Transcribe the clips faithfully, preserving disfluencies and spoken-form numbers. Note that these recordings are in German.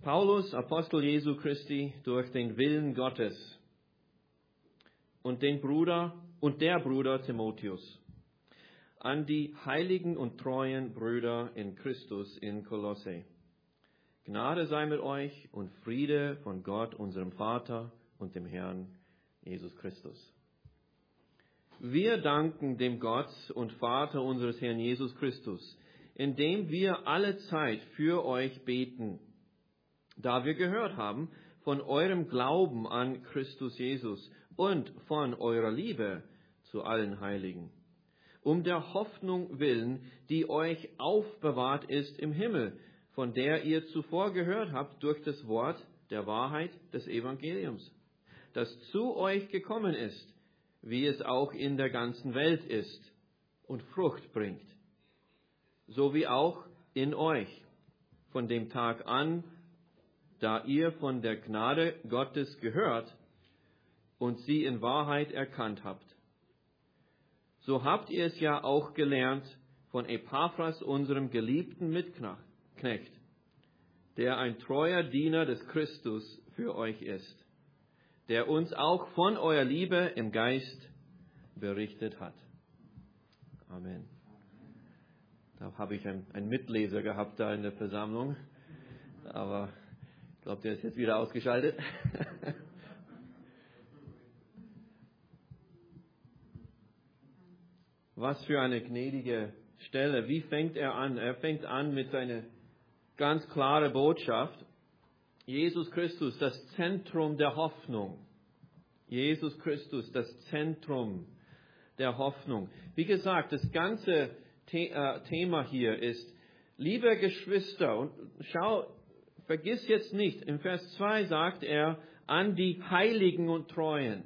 Paulus, Apostel Jesu Christi, durch den Willen Gottes und den Bruder und der Bruder Timotheus, an die heiligen und treuen Brüder in Christus in Kolosse. Gnade sei mit euch und Friede von Gott, unserem Vater und dem Herrn Jesus Christus. Wir danken dem Gott und Vater unseres Herrn Jesus Christus, indem wir alle Zeit für euch beten, da wir gehört haben von eurem Glauben an Christus Jesus und von eurer Liebe zu allen Heiligen, um der Hoffnung willen, die euch aufbewahrt ist im Himmel, von der ihr zuvor gehört habt durch das Wort der Wahrheit des Evangeliums, das zu euch gekommen ist, wie es auch in der ganzen Welt ist und Frucht bringt, so wie auch in euch, von dem Tag an, da ihr von der Gnade Gottes gehört und sie in Wahrheit erkannt habt. So habt ihr es ja auch gelernt von Epaphras, unserem geliebten Mitknecht, der ein treuer Diener des Christus für euch ist, der uns auch von eurer Liebe im Geist berichtet hat. Amen. Da habe ich einen, einen Mitleser gehabt da in der Versammlung, aber ich glaube, der ist jetzt wieder ausgeschaltet. Was für eine gnädige Stelle. Wie fängt er an? Er fängt an mit seiner ganz klaren Botschaft. Jesus Christus, das Zentrum der Hoffnung. Jesus Christus, das Zentrum der Hoffnung. Wie gesagt, das ganze The- äh, Thema hier ist, liebe Geschwister, und schau, vergiss jetzt nicht, im Vers zwei sagt er, an die Heiligen und Treuen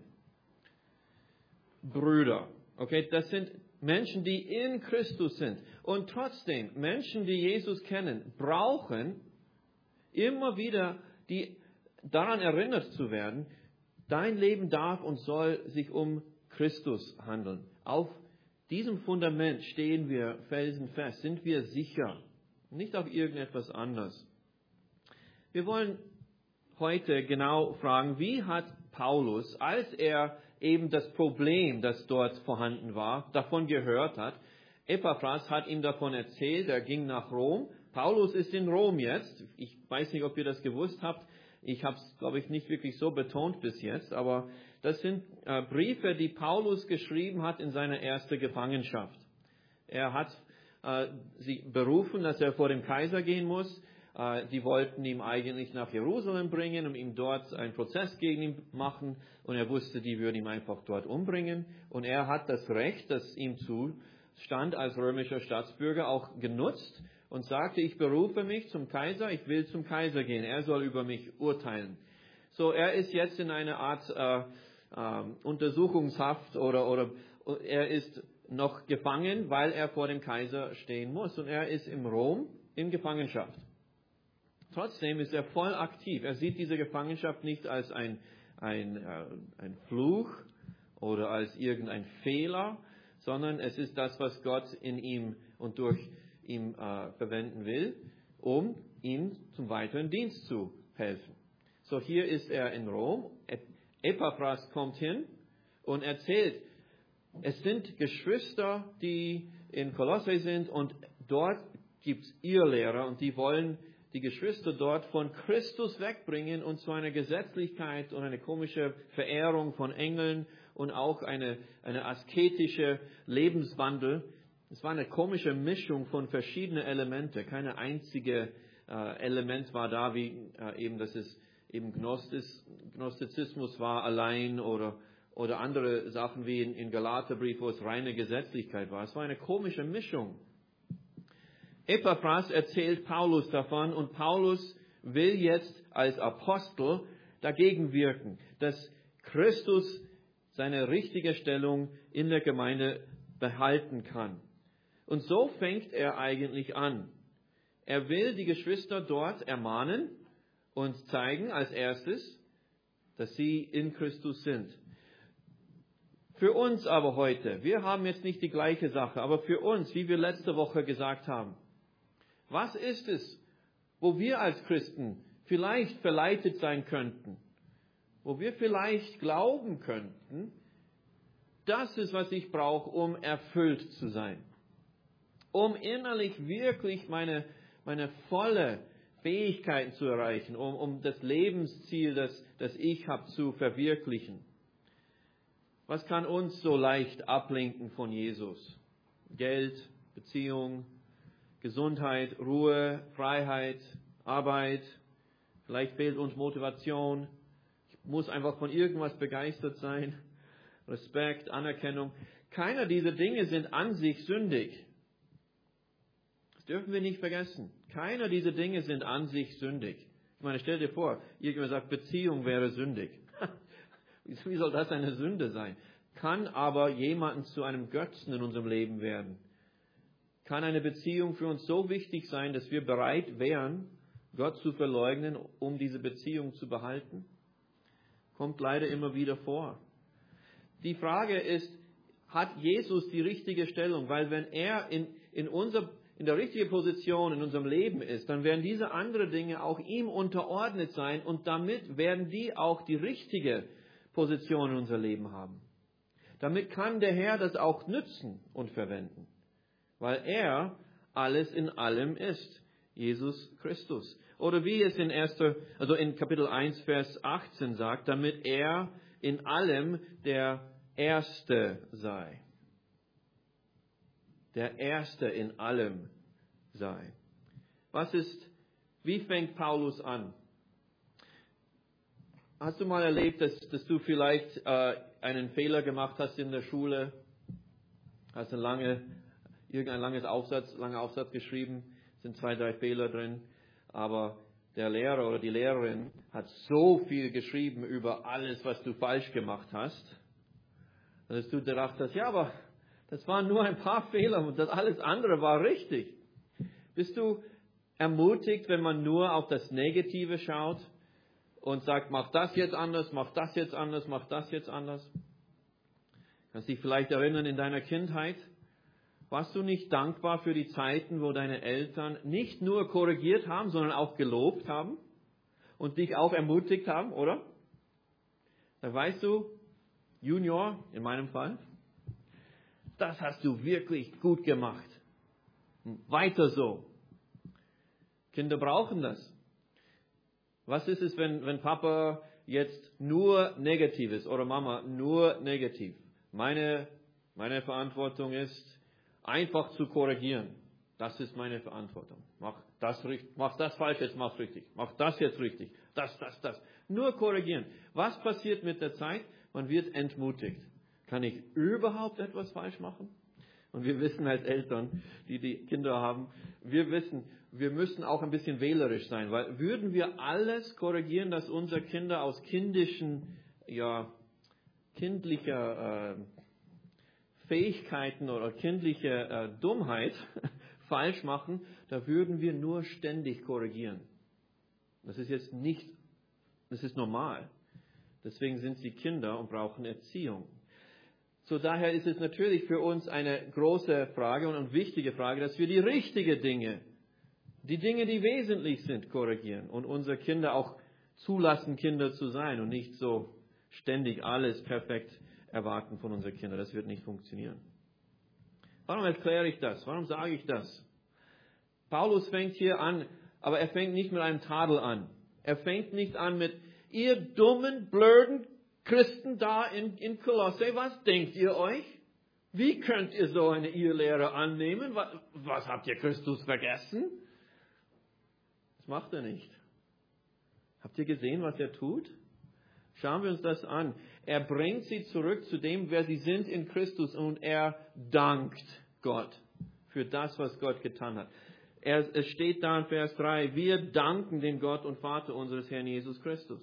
Brüder. Okay, das sind Menschen, die in Christus sind. Und trotzdem, Menschen, die Jesus kennen, brauchen immer wieder die, daran erinnert zu werden, dein Leben darf und soll sich um Christus handeln. Auf diesem Fundament stehen wir felsenfest, sind wir sicher, nicht auf irgendetwas anderes. Wir wollen heute genau fragen, wie hat Paulus, als er eben das Problem, das dort vorhanden war, davon gehört hat. Epaphras hat ihm davon erzählt, er ging nach Rom. Paulus ist in Rom jetzt. Ich weiß nicht, ob ihr das gewusst habt. Ich habe es, glaube ich, nicht wirklich so betont bis jetzt, aber das sind äh, Briefe, die Paulus geschrieben hat in seiner ersten Gefangenschaft. Er hat äh, sie berufen, dass er vor den Kaiser gehen muss. Die wollten ihn eigentlich nach Jerusalem bringen, um ihm dort einen Prozess gegen ihn machen. Und er wusste, die würden ihn einfach dort umbringen. Und er hat das Recht, das ihm zustand als römischer Staatsbürger, auch genutzt und sagte, ich berufe mich zum Kaiser, ich will zum Kaiser gehen. Er soll über mich urteilen. So, er ist jetzt in einer Art äh, äh, Untersuchungshaft oder, oder er ist noch gefangen, weil er vor dem Kaiser stehen muss. Und er ist in Rom in Gefangenschaft. Trotzdem ist er voll aktiv. Er sieht diese Gefangenschaft nicht als ein, ein, äh, ein Fluch oder als irgendein Fehler, sondern es ist das, was Gott in ihm und durch ihn äh, verwenden will, um ihm zum weiteren Dienst zu helfen. So, hier ist er in Rom. Epaphras kommt hin und erzählt, es sind Geschwister, die in Kolosse sind und dort gibt es Irrlehrer und die wollen die Geschwister dort von Christus wegbringen und zu einer Gesetzlichkeit und eine komische Verehrung von Engeln und auch eine, eine asketische Lebenswandel. Es war eine komische Mischung von verschiedenen Elementen. Keine einzige äh, Element war da, wie äh, eben, dass es eben Gnostis, Gnostizismus war allein oder, oder andere Sachen wie in, in Galaterbrief, wo es reine Gesetzlichkeit war. Es war eine komische Mischung. Epaphras erzählt Paulus davon und Paulus will jetzt als Apostel dagegen wirken, dass Christus seine richtige Stellung in der Gemeinde behalten kann. Und so fängt er eigentlich an. Er will die Geschwister dort ermahnen und zeigen als erstes, dass sie in Christus sind. Für uns aber heute, wir haben jetzt nicht die gleiche Sache, aber für uns, wie wir letzte Woche gesagt haben, was ist es, wo wir als Christen vielleicht verleitet sein könnten, wo wir vielleicht glauben könnten, das ist, was ich brauche, um erfüllt zu sein. Um innerlich wirklich meine, meine volle Fähigkeiten zu erreichen, um, um das Lebensziel, das, das ich habe, zu verwirklichen. Was kann uns so leicht ablenken von Jesus? Geld, Beziehung, Gesundheit, Ruhe, Freiheit, Arbeit. Vielleicht fehlt uns Motivation. Ich muss einfach von irgendwas begeistert sein. Respekt, Anerkennung. Keiner dieser Dinge sind an sich sündig. Das dürfen wir nicht vergessen. Keiner dieser Dinge sind an sich sündig. Ich meine, stell dir vor, irgendjemand sagt, Beziehung wäre sündig. Wie soll das eine Sünde sein? Kann aber jemanden zu einem Götzen in unserem Leben werden? Kann eine Beziehung für uns so wichtig sein, dass wir bereit wären, Gott zu verleugnen, um diese Beziehung zu behalten? Kommt leider immer wieder vor. Die Frage ist, hat Jesus die richtige Stellung? Weil wenn er in, in, unser, in der richtigen Position in unserem Leben ist, dann werden diese anderen Dinge auch ihm unterordnet sein und damit werden die auch die richtige Position in unser Leben haben. Damit kann der Herr das auch nützen und verwenden, weil er alles in allem ist, Jesus Christus. Oder wie es in erster, also in Kapitel eins, Vers achtzehn sagt, damit er in allem der Erste sei. Der Erste in allem sei. Was ist, wie fängt Paulus an? Hast du mal erlebt, dass, dass du vielleicht äh, einen Fehler gemacht hast in der Schule? Hast eine lange, irgendein langes Aufsatz, langer Aufsatz geschrieben, sind zwei, drei Fehler drin, aber der Lehrer oder die Lehrerin hat so viel geschrieben über alles, was du falsch gemacht hast, dass du gedacht hast, ja, aber das waren nur ein paar Fehler und das alles andere war richtig. Bist du ermutigt, wenn man nur auf das Negative schaut und sagt, mach das jetzt anders, mach das jetzt anders, mach das jetzt anders? Kannst dich vielleicht erinnern, in deiner Kindheit, warst du nicht dankbar für die Zeiten, wo deine Eltern nicht nur korrigiert haben, sondern auch gelobt haben und dich auch ermutigt haben, oder? Da weißt du, Junior, in meinem Fall, das hast du wirklich gut gemacht. Weiter so. Kinder brauchen das. Was ist es, wenn, wenn Papa jetzt nur negativ ist oder Mama nur negativ? Meine, meine Verantwortung ist, einfach zu korrigieren. Das ist meine Verantwortung. Mach das, mach das falsch, jetzt mach's richtig. Mach das jetzt richtig. Das, das, das. Nur korrigieren. Was passiert mit der Zeit? Man wird entmutigt. Kann ich überhaupt etwas falsch machen? Und wir wissen als Eltern, die die Kinder haben, wir wissen, wir müssen auch ein bisschen wählerisch sein, weil würden wir alles korrigieren, dass unsere Kinder aus kindischen, ja, kindlicher äh, Fähigkeiten oder kindlicher äh, Dummheit falsch machen, da würden wir nur ständig korrigieren. Das ist jetzt nicht, das ist normal. Deswegen sind sie Kinder und brauchen Erziehung. So daher ist es natürlich für uns eine große Frage und eine wichtige Frage, dass wir die richtigen Dinge, die Dinge, die wesentlich sind, korrigieren und unsere Kinder auch zulassen, Kinder zu sein und nicht so ständig alles perfekt erwarten von unseren Kindern. Das wird nicht funktionieren. Warum erkläre ich das? Warum sage ich das? Paulus fängt hier an, aber er fängt nicht mit einem Tadel an. Er fängt nicht an mit, ihr dummen, blöden Christen da in, in Kolosse, was denkt ihr euch? Wie könnt ihr so eine Irrlehre annehmen? Was, was habt ihr Christus vergessen? Das macht er nicht. Habt ihr gesehen, was er tut? Schauen wir uns das an. Er bringt sie zurück zu dem, wer sie sind in Christus und er dankt Gott für das, was Gott getan hat. Er, es steht da in Vers drei, wir danken dem Gott und Vater unseres Herrn Jesus Christus.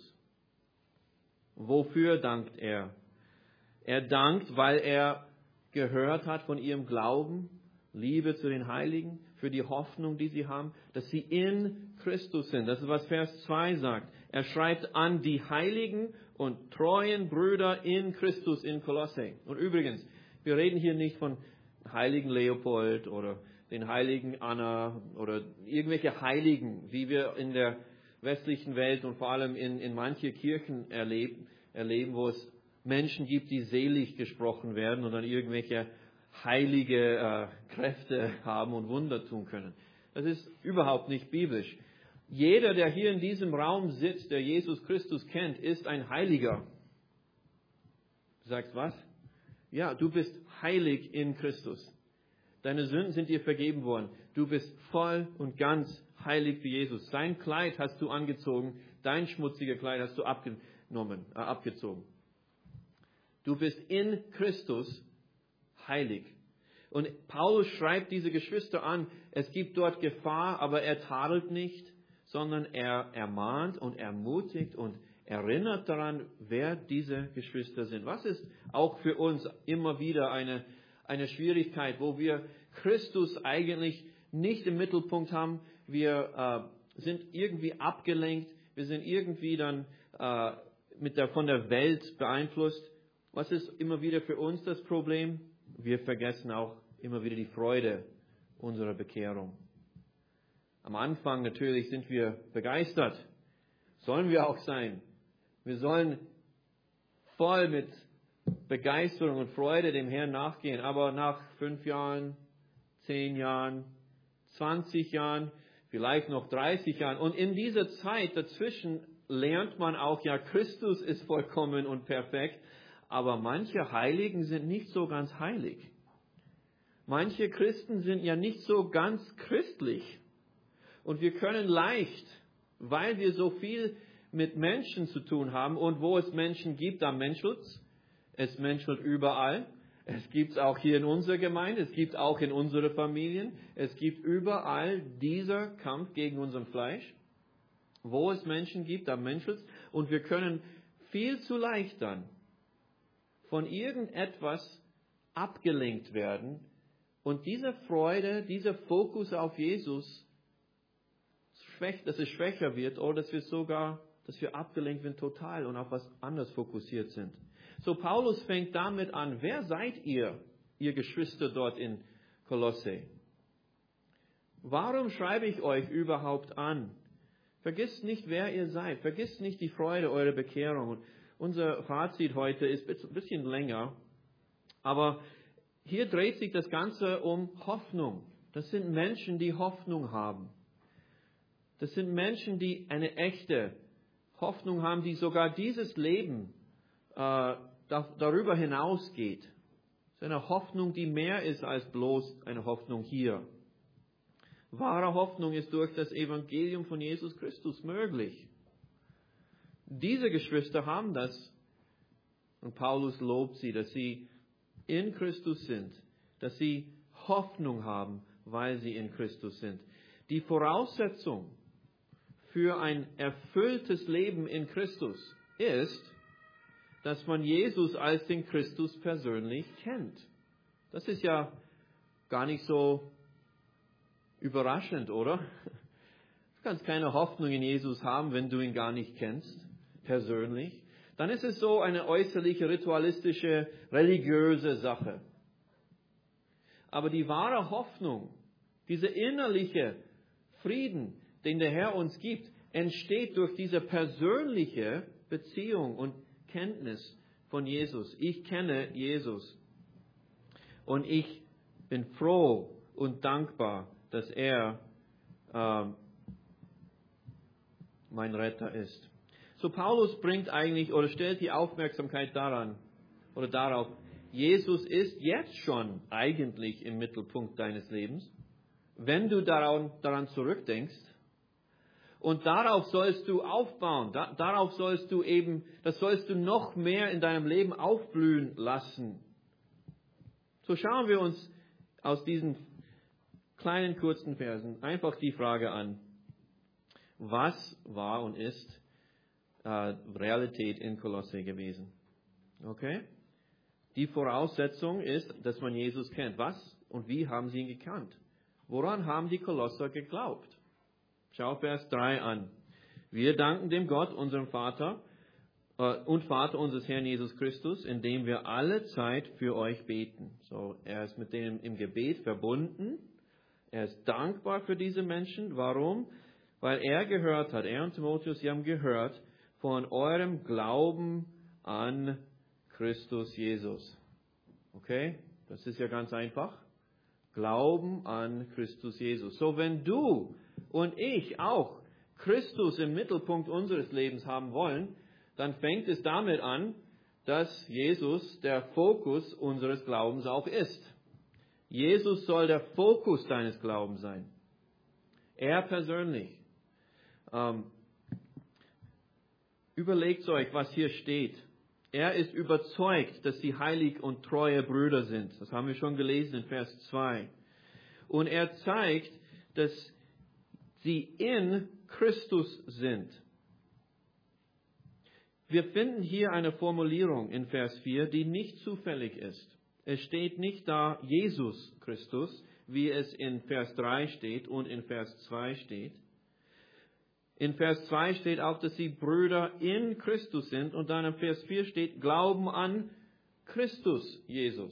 Wofür dankt er? Er dankt, weil er gehört hat von ihrem Glauben, Liebe zu den Heiligen, für die Hoffnung, die sie haben, dass sie in Christus sind. Das ist, was Vers zwei sagt. Er schreibt an die Heiligen und treuen Brüder in Christus in Kolosse. Und übrigens, wir reden hier nicht von heiligen Leopold oder den heiligen Anna oder irgendwelche Heiligen, wie wir in der westlichen Welt und vor allem in, in manche Kirchen erleben, erleben, wo es Menschen gibt, die selig gesprochen werden und dann irgendwelche heilige äh, Kräfte haben und Wunder tun können. Das ist überhaupt nicht biblisch. Jeder, der hier in diesem Raum sitzt, der Jesus Christus kennt, ist ein Heiliger. Du sagst was? Ja, du bist heilig in Christus. Deine Sünden sind dir vergeben worden. Du bist voll und ganz heilig für Jesus. Sein Kleid hast du angezogen, dein schmutziges Kleid hast du abgenommen, äh, abgezogen. Du bist in Christus heilig. Und Paulus schreibt diese Geschwister an, es gibt dort Gefahr, aber er tadelt nicht, sondern er ermahnt und ermutigt und erinnert daran, wer diese Geschwister sind. Was ist auch für uns immer wieder eine, eine Schwierigkeit, wo wir Christus eigentlich nicht im Mittelpunkt haben. Wir äh, sind irgendwie abgelenkt, wir sind irgendwie dann äh, mit der, von der Welt beeinflusst. Was ist immer wieder für uns das Problem? Wir vergessen auch immer wieder die Freude unserer Bekehrung. Am Anfang natürlich sind wir begeistert. Sollen wir auch sein. Wir sollen voll mit Begeisterung und Freude dem Herrn nachgehen. Aber nach fünf Jahren, zehn Jahren, zwanzig Jahren, vielleicht noch dreißig Jahren. Und in dieser Zeit dazwischen lernt man auch, ja, Christus ist vollkommen und perfekt. Aber manche Heiligen sind nicht so ganz heilig. Manche Christen sind ja nicht so ganz christlich. Und wir können leicht, weil wir so viel mit Menschen zu tun haben und wo es Menschen gibt, da menschelt's. Es menschelt überall. Es gibt es auch hier in unserer Gemeinde, es gibt auch in unseren Familien. Es gibt überall dieser Kampf gegen unseren Fleisch. Wo es Menschen gibt, da menschelt's. Und wir können viel zu leicht dann von irgendetwas abgelenkt werden und diese Freude, dieser Fokus auf Jesus, dass es schwächer wird oder dass wir sogar, dass wir abgelenkt werden total und auf was anderes fokussiert sind. So, Paulus fängt damit an, wer seid ihr, ihr Geschwister dort in Kolosse? Warum schreibe ich euch überhaupt an? Vergisst nicht, wer ihr seid. Vergisst nicht die Freude eurer Bekehrung. Unser Fazit heute ist ein bisschen länger, aber hier dreht sich das Ganze um Hoffnung. Das sind Menschen, die Hoffnung haben. Das sind Menschen, die eine echte Hoffnung haben, die sogar dieses Leben äh, darüber hinausgeht. Es ist eine Hoffnung, die mehr ist als bloß eine Hoffnung hier. Wahre Hoffnung ist durch das Evangelium von Jesus Christus möglich. Diese Geschwister haben das und Paulus lobt sie, dass sie in Christus sind, dass sie Hoffnung haben, weil sie in Christus sind. Die Voraussetzung für ein erfülltes Leben in Christus ist, dass man Jesus als den Christus persönlich kennt. Das ist ja gar nicht so überraschend, oder? Du kannst keine Hoffnung in Jesus haben, wenn du ihn gar nicht kennst, persönlich. Dann ist es so eine äußerliche, ritualistische, religiöse Sache. Aber die wahre Hoffnung, dieser innerliche Frieden, den der Herr uns gibt, entsteht durch diese persönliche Beziehung und Kenntnis von Jesus. Ich kenne Jesus und ich bin froh und dankbar, dass er äh, mein Retter ist. So, Paulus bringt eigentlich oder stellt die Aufmerksamkeit daran oder darauf, Jesus ist jetzt schon eigentlich im Mittelpunkt deines Lebens, wenn du daran, daran zurückdenkst. Und darauf sollst du aufbauen, da, darauf sollst du eben, das sollst du noch mehr in deinem Leben aufblühen lassen. So schauen wir uns aus diesen kleinen kurzen Versen einfach die Frage an, was war und ist äh, Realität in Kolosse gewesen? Okay? Die Voraussetzung ist, dass man Jesus kennt. Was und wie haben sie ihn gekannt? Woran haben die Kolosser geglaubt? Schau Vers drei an. Wir danken dem Gott, unserem Vater äh, und Vater unseres Herrn Jesus Christus, indem wir alle Zeit für euch beten. So, er ist mit denen im Gebet verbunden. Er ist dankbar für diese Menschen. Warum? weil er gehört hat, er und Timotheus, sie haben gehört von eurem Glauben an Christus Jesus. Okay? Das ist ja ganz einfach. Glauben an Christus Jesus. So, wenn du und ich auch Christus im Mittelpunkt unseres Lebens haben wollen, dann fängt es damit an, dass Jesus der Fokus unseres Glaubens auch ist. Jesus soll der Fokus deines Glaubens sein. Er persönlich. Ähm, überlegt euch, was hier steht. Er ist überzeugt, dass sie heilig und treue Brüder sind. Das haben wir schon gelesen in Vers zwei. Und er zeigt, dass sie in Christus sind. Wir finden hier eine Formulierung in Vers vier, die nicht zufällig ist. Es steht nicht da Jesus Christus, wie es in Vers drei steht und in Vers zwei steht. In Vers zwei steht auch, dass sie Brüder in Christus sind und dann in Vers vier steht, Glauben an Christus Jesus.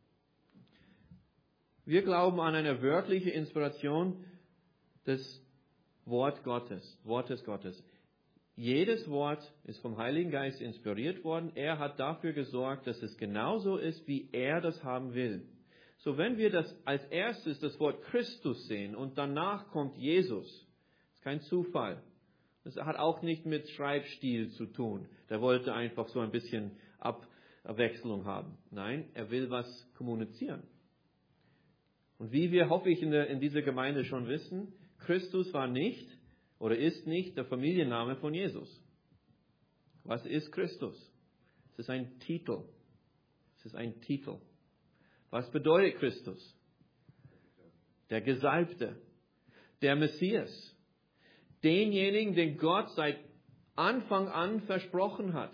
Wir glauben an eine wörtliche Inspiration des Wort Gottes, Wortes Gottes. Jedes Wort ist vom Heiligen Geist inspiriert worden. Er hat dafür gesorgt, dass es genauso ist, wie er das haben will. So, wenn wir das als erstes das Wort Christus sehen und danach kommt Jesus, ist kein Zufall. Das hat auch nicht mit Schreibstil zu tun. Der wollte einfach so ein bisschen Abwechslung haben. Nein, er will was kommunizieren. Und wie wir, hoffe ich, in, der, in dieser Gemeinde schon wissen, Christus war nicht oder ist nicht der Familienname von Jesus. Was ist Christus? Es ist ein Titel. Es ist ein Titel. Was bedeutet Christus? Der Gesalbte, der Messias. Denjenigen, den Gott seit Anfang an versprochen hat.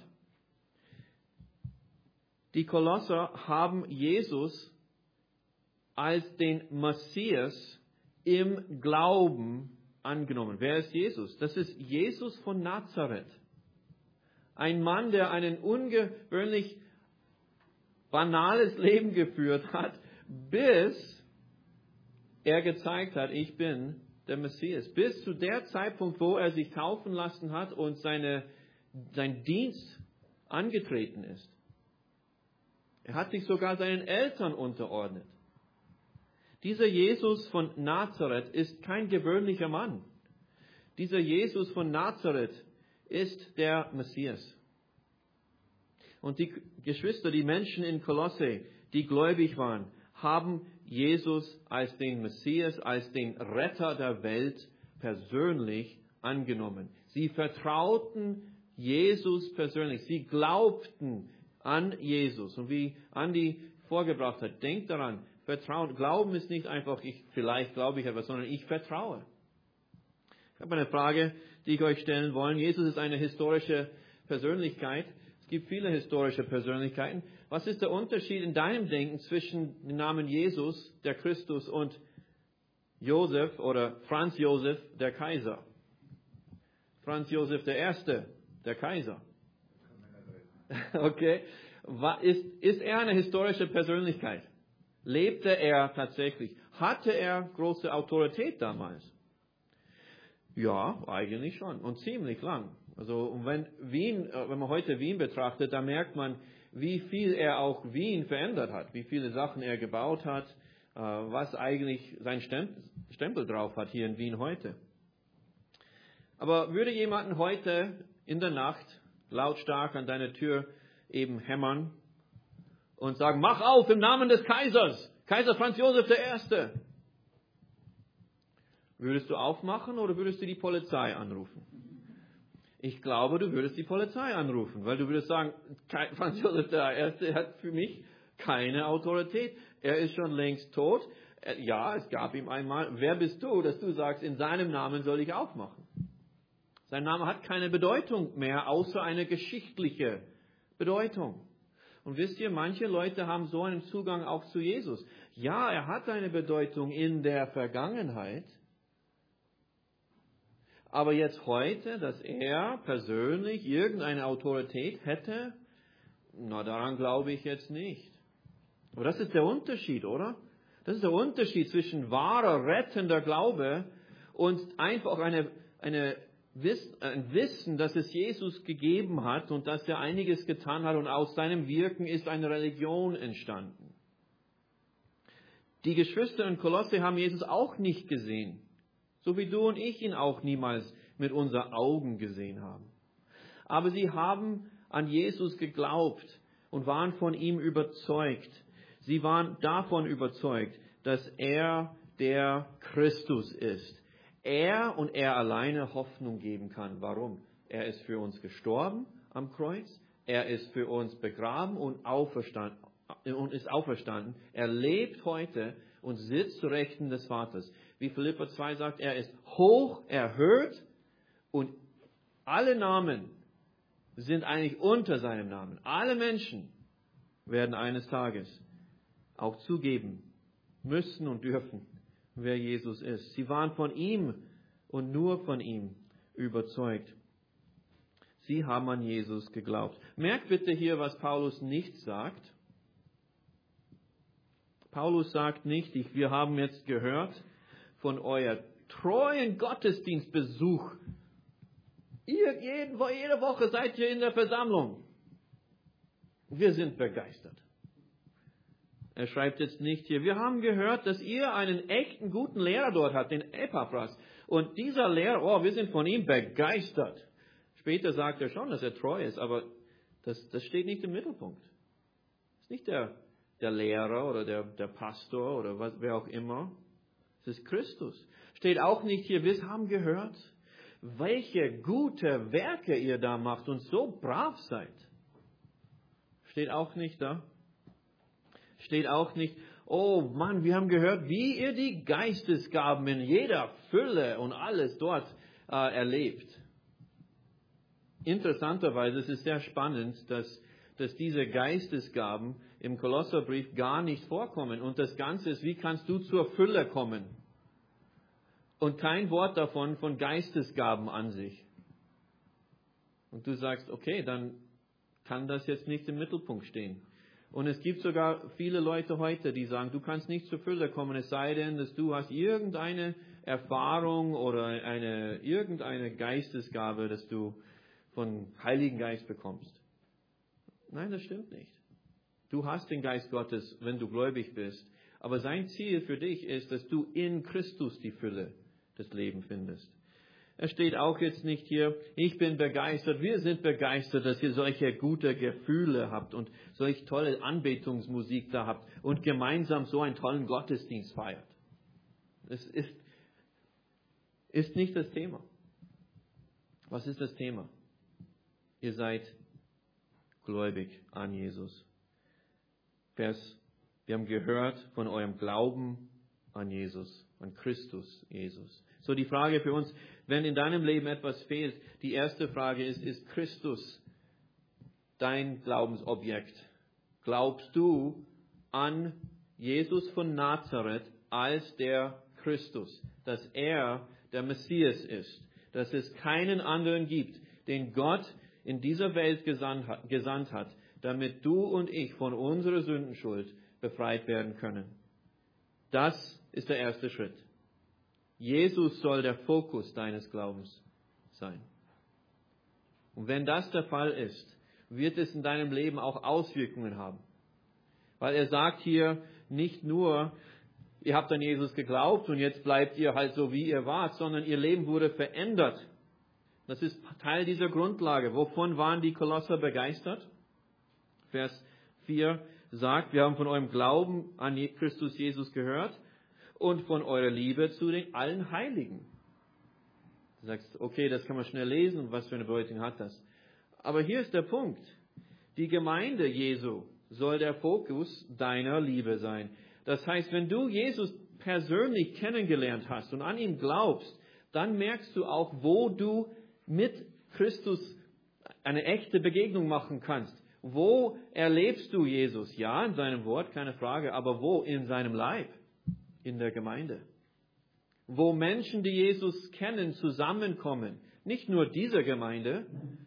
Die Kolosser haben Jesus als den Messias im Glauben angenommen. Wer ist Jesus? Das ist Jesus von Nazareth. Ein Mann, der ein ungewöhnlich banales Leben geführt hat, bis er gezeigt hat, ich bin der Messias. Bis zu der Zeitpunkt, wo er sich taufen lassen hat und seine, sein Dienst angetreten ist. Er hat sich sogar seinen Eltern unterordnet. Dieser Jesus von Nazareth ist kein gewöhnlicher Mann. Dieser Jesus von Nazareth ist der Messias. Und die Geschwister, die Menschen in Kolosse, die gläubig waren, haben Jesus als den Messias, als den Retter der Welt persönlich angenommen. Sie vertrauten Jesus persönlich. Sie glaubten an Jesus. Und wie Andi vorgebracht hat, denkt daran, Vertrauen, Glauben ist nicht einfach, ich, vielleicht glaube ich etwas, sondern ich vertraue. Ich habe eine Frage, die ich euch stellen wollen. Jesus ist eine historische Persönlichkeit. Es gibt viele historische Persönlichkeiten. Was ist der Unterschied in deinem Denken zwischen dem Namen Jesus, der Christus, und Josef oder Franz Josef, der Kaiser? Franz Josef der Erste, der Kaiser. Okay. Ist, ist er eine historische Persönlichkeit? Lebte er tatsächlich? Hatte er große Autorität damals? Ja, eigentlich schon. Und ziemlich lang. Also, wenn Wien, wenn man heute Wien betrachtet, da merkt man, wie viel er auch Wien verändert hat, wie viele Sachen er gebaut hat, was eigentlich sein Stempel drauf hat hier in Wien heute. Aber würde jemanden heute in der Nacht lautstark an deine Tür eben hämmern und sagen, mach auf im Namen des Kaisers, Kaiser Franz Josef der Erste. Würdest du aufmachen oder würdest du die Polizei anrufen? Ich glaube, du würdest die Polizei anrufen, weil du würdest sagen, Franz Josef der Erste hat für mich keine Autorität. Er ist schon längst tot. Ja, es gab ihm einmal. Wer bist du, dass du sagst, in seinem Namen soll ich aufmachen? Sein Name hat keine Bedeutung mehr, außer eine geschichtliche Bedeutung. Und wisst ihr, manche Leute haben so einen Zugang auch zu Jesus. Ja, er hat eine Bedeutung in der Vergangenheit. Aber jetzt heute, dass er persönlich irgendeine Autorität hätte, na, daran glaube ich jetzt nicht. Aber das ist der Unterschied, oder? Das ist der Unterschied zwischen wahrer, rettender Glaube und einfach eine, eine ein Wissen, dass es Jesus gegeben hat und dass er einiges getan hat und aus seinem Wirken ist eine Religion entstanden. Die Geschwister in Kolosse haben Jesus auch nicht gesehen, so wie du und ich ihn auch niemals mit unseren Augen gesehen haben. Aber sie haben an Jesus geglaubt und waren von ihm überzeugt. Sie waren davon überzeugt, dass er der Christus ist. Er und er alleine Hoffnung geben kann. Warum? Er ist für uns gestorben am Kreuz. Er ist für uns begraben und auferstanden, und ist auferstanden. Er lebt heute und sitzt zu Rechten des Vaters. Wie Philipper zwei sagt, er ist hoch erhöht und alle Namen sind eigentlich unter seinem Namen. Alle Menschen werden eines Tages auch zugeben müssen und dürfen, wer Jesus ist. Sie waren von ihm und nur von ihm überzeugt. Sie haben an Jesus geglaubt. Merkt bitte hier, was Paulus nicht sagt. Paulus sagt nicht, ich, wir haben jetzt gehört von euer treuen Gottesdienstbesuch. Ihr, jeden, jede Woche seid ihr in der Versammlung. Wir sind begeistert. Er schreibt jetzt nicht hier, wir haben gehört, dass ihr einen echten, guten Lehrer dort habt, den Epaphras. Und dieser Lehrer, oh, wir sind von ihm begeistert. Später sagt er schon, dass er treu ist, aber das, das steht nicht im Mittelpunkt. Es ist nicht der, der Lehrer oder der, der Pastor oder was, wer auch immer. Es ist Christus. Steht auch nicht hier, wir haben gehört, welche gute Werke ihr da macht und so brav seid. Steht auch nicht da. Steht auch nicht, oh Mann, wir haben gehört, wie ihr die Geistesgaben in jeder Fülle und alles dort äh, erlebt. Interessanterweise, es ist sehr spannend, dass, dass diese Geistesgaben im Kolosserbrief gar nicht vorkommen. Und das Ganze ist, wie kannst du zur Fülle kommen? Und kein Wort davon von Geistesgaben an sich. Und du sagst, okay, dann kann das jetzt nicht im Mittelpunkt stehen. Und es gibt sogar viele Leute heute, die sagen, du kannst nicht zur Fülle kommen, es sei denn, dass du hast irgendeine Erfahrung oder eine, irgendeine Geistesgabe, dass du von Heiligen Geist bekommst. Nein, das stimmt nicht. Du hast den Geist Gottes, wenn du gläubig bist. Aber sein Ziel für dich ist, dass du in Christus die Fülle des Lebens findest. Es steht auch jetzt nicht hier, ich bin begeistert, wir sind begeistert, dass ihr solche gute Gefühle habt und solch tolle Anbetungsmusik da habt und gemeinsam so einen tollen Gottesdienst feiert. Das ist, ist nicht das Thema. Was ist das Thema? Ihr seid gläubig an Jesus. Vers, wir haben gehört von eurem Glauben an Jesus, an Christus Jesus. So die Frage für uns, wenn in deinem Leben etwas fehlt, die erste Frage ist, ist Christus dein Glaubensobjekt? Glaubst du an Jesus von Nazareth als der Christus, dass er der Messias ist, dass es keinen anderen gibt, den Gott in dieser Welt gesandt hat, gesandt hat, damit du und ich von unserer Sündenschuld befreit werden können? Das ist der erste Schritt. Jesus soll der Fokus deines Glaubens sein. Und wenn das der Fall ist, wird es in deinem Leben auch Auswirkungen haben. Weil er sagt hier nicht nur, ihr habt an Jesus geglaubt und jetzt bleibt ihr halt so, wie ihr wart, sondern ihr Leben wurde verändert. Das ist Teil dieser Grundlage. Wovon waren die Kolosser begeistert? Vers vier sagt, wir haben von eurem Glauben an Christus Jesus gehört und von eurer Liebe zu den allen Heiligen. Du sagst, okay, das kann man schnell lesen und was für eine Bedeutung hat das? Aber hier ist der Punkt. Die Gemeinde Jesu soll der Fokus deiner Liebe sein. Das heißt, wenn du Jesus persönlich kennengelernt hast und an ihn glaubst, dann merkst du auch, wo du mit Christus eine echte Begegnung machen kannst. Wo erlebst du Jesus? Ja, in seinem Wort, keine Frage, aber wo? In seinem Leib. In der Gemeinde. Wo Menschen, die Jesus kennen, zusammenkommen. Nicht nur diese Gemeinde,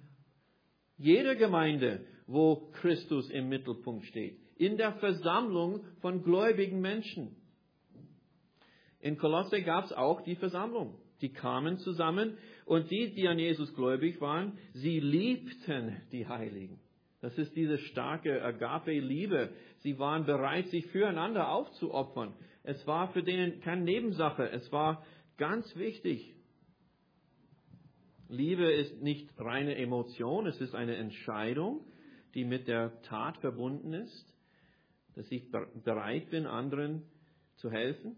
jede Gemeinde, wo Christus im Mittelpunkt steht. In der Versammlung von gläubigen Menschen. In Kolosse gab es auch die Versammlung. Die kamen zusammen und die, die an Jesus gläubig waren, sie liebten die Heiligen. Das ist diese starke Agape-Liebe. Sie waren bereit, sich füreinander aufzuopfern. Es war für denen keine Nebensache. Es war ganz wichtig. Liebe ist nicht reine Emotion. Es ist eine Entscheidung, die mit der Tat verbunden ist, dass ich bereit bin, anderen zu helfen.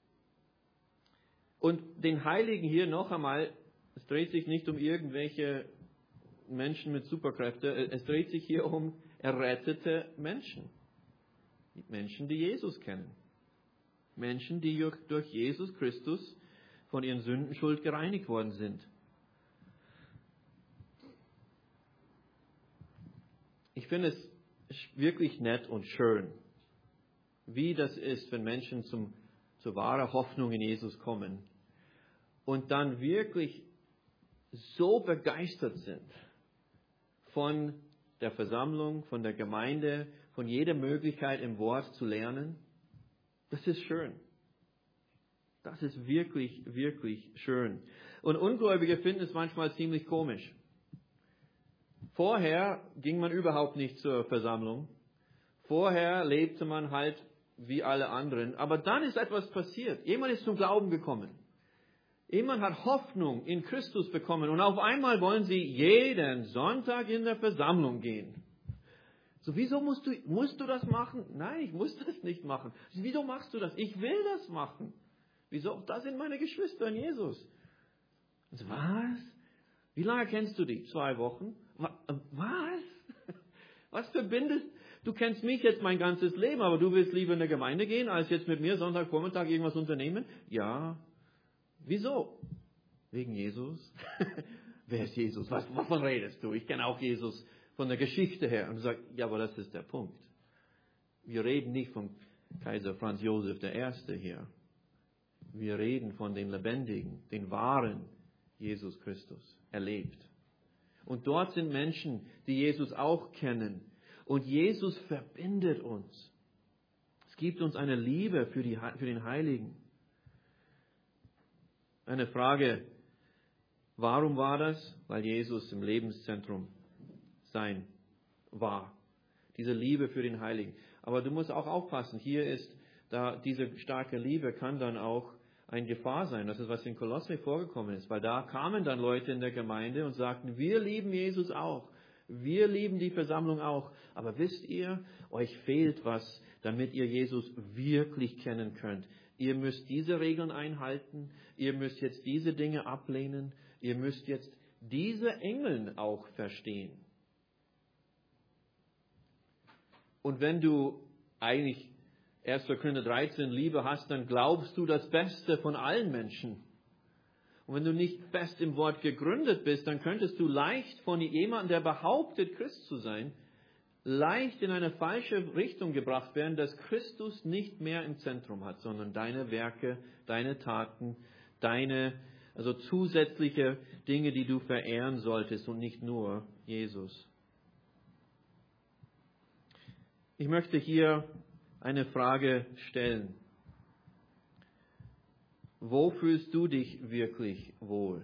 Und den Heiligen hier noch einmal, es dreht sich nicht um irgendwelche Menschen mit Superkräften, es dreht sich hier um errettete Menschen. Menschen, die Jesus kennen. Menschen, die durch Jesus Christus von ihren Sündenschuld gereinigt worden sind. Ich finde es wirklich nett und schön, wie das ist, wenn Menschen zum, zur wahren Hoffnung in Jesus kommen und dann wirklich so begeistert sind von der Versammlung, von der Gemeinde, von jeder Möglichkeit im Wort zu lernen. Das ist schön. Das ist wirklich, wirklich schön. Und Ungläubige finden es manchmal ziemlich komisch. Vorher ging man überhaupt nicht zur Versammlung. Vorher lebte man halt wie alle anderen. Aber dann ist etwas passiert. Jemand ist zum Glauben gekommen. Jemand hat Hoffnung in Christus bekommen. Und auf einmal wollen sie jeden Sonntag in der Versammlung gehen. So, wieso musst du, musst du das machen? Nein, ich muss das nicht machen. Wieso machst du das? Ich will das machen. Wieso? Das sind meine Geschwister in Jesus. Und so, was? Wie lange kennst du die? Zwei Wochen? Was? Was verbindest? Du kennst mich jetzt mein ganzes Leben, aber du willst lieber in der Gemeinde gehen, als jetzt mit mir Sonntagvormittag irgendwas unternehmen? Ja. Wieso? Wegen Jesus. Wer ist Jesus? Was, wovon redest du? Ich kenne auch Jesus von der Geschichte her. Und du sagst, ja, aber das ist der Punkt. Wir reden nicht vom Kaiser Franz Josef der Erste hier. Wir reden von dem lebendigen, den wahren Jesus Christus, erlebt. Und dort sind Menschen, die Jesus auch kennen. Und Jesus verbindet uns. Es gibt uns eine Liebe für, die, für den Heiligen. Eine Frage, warum war das? Weil Jesus im Lebenszentrum sein war. Diese Liebe für den Heiligen. Aber du musst auch aufpassen, hier ist, da diese starke Liebe kann dann auch eine Gefahr sein. Das ist, was in Kolosse vorgekommen ist. Weil da kamen dann Leute in der Gemeinde und sagten, wir lieben Jesus auch. Wir lieben die Versammlung auch. Aber wisst ihr, euch fehlt was, damit ihr Jesus wirklich kennen könnt. Ihr müsst diese Regeln einhalten. Ihr müsst jetzt diese Dinge ablehnen. Ihr müsst jetzt diese Engel auch verstehen. Und wenn du eigentlich erster Korinther dreizehn Liebe hast, dann glaubst du das Beste von allen Menschen. Und wenn du nicht fest im Wort gegründet bist, dann könntest du leicht von jemandem, der behauptet, Christ zu sein, leicht in eine falsche Richtung gebracht werden, dass Christus nicht mehr im Zentrum hat, sondern deine Werke, deine Taten, deine, also zusätzliche Dinge, die du verehren solltest und nicht nur Jesus. Ich möchte hier eine Frage stellen. Wo fühlst du dich wirklich wohl?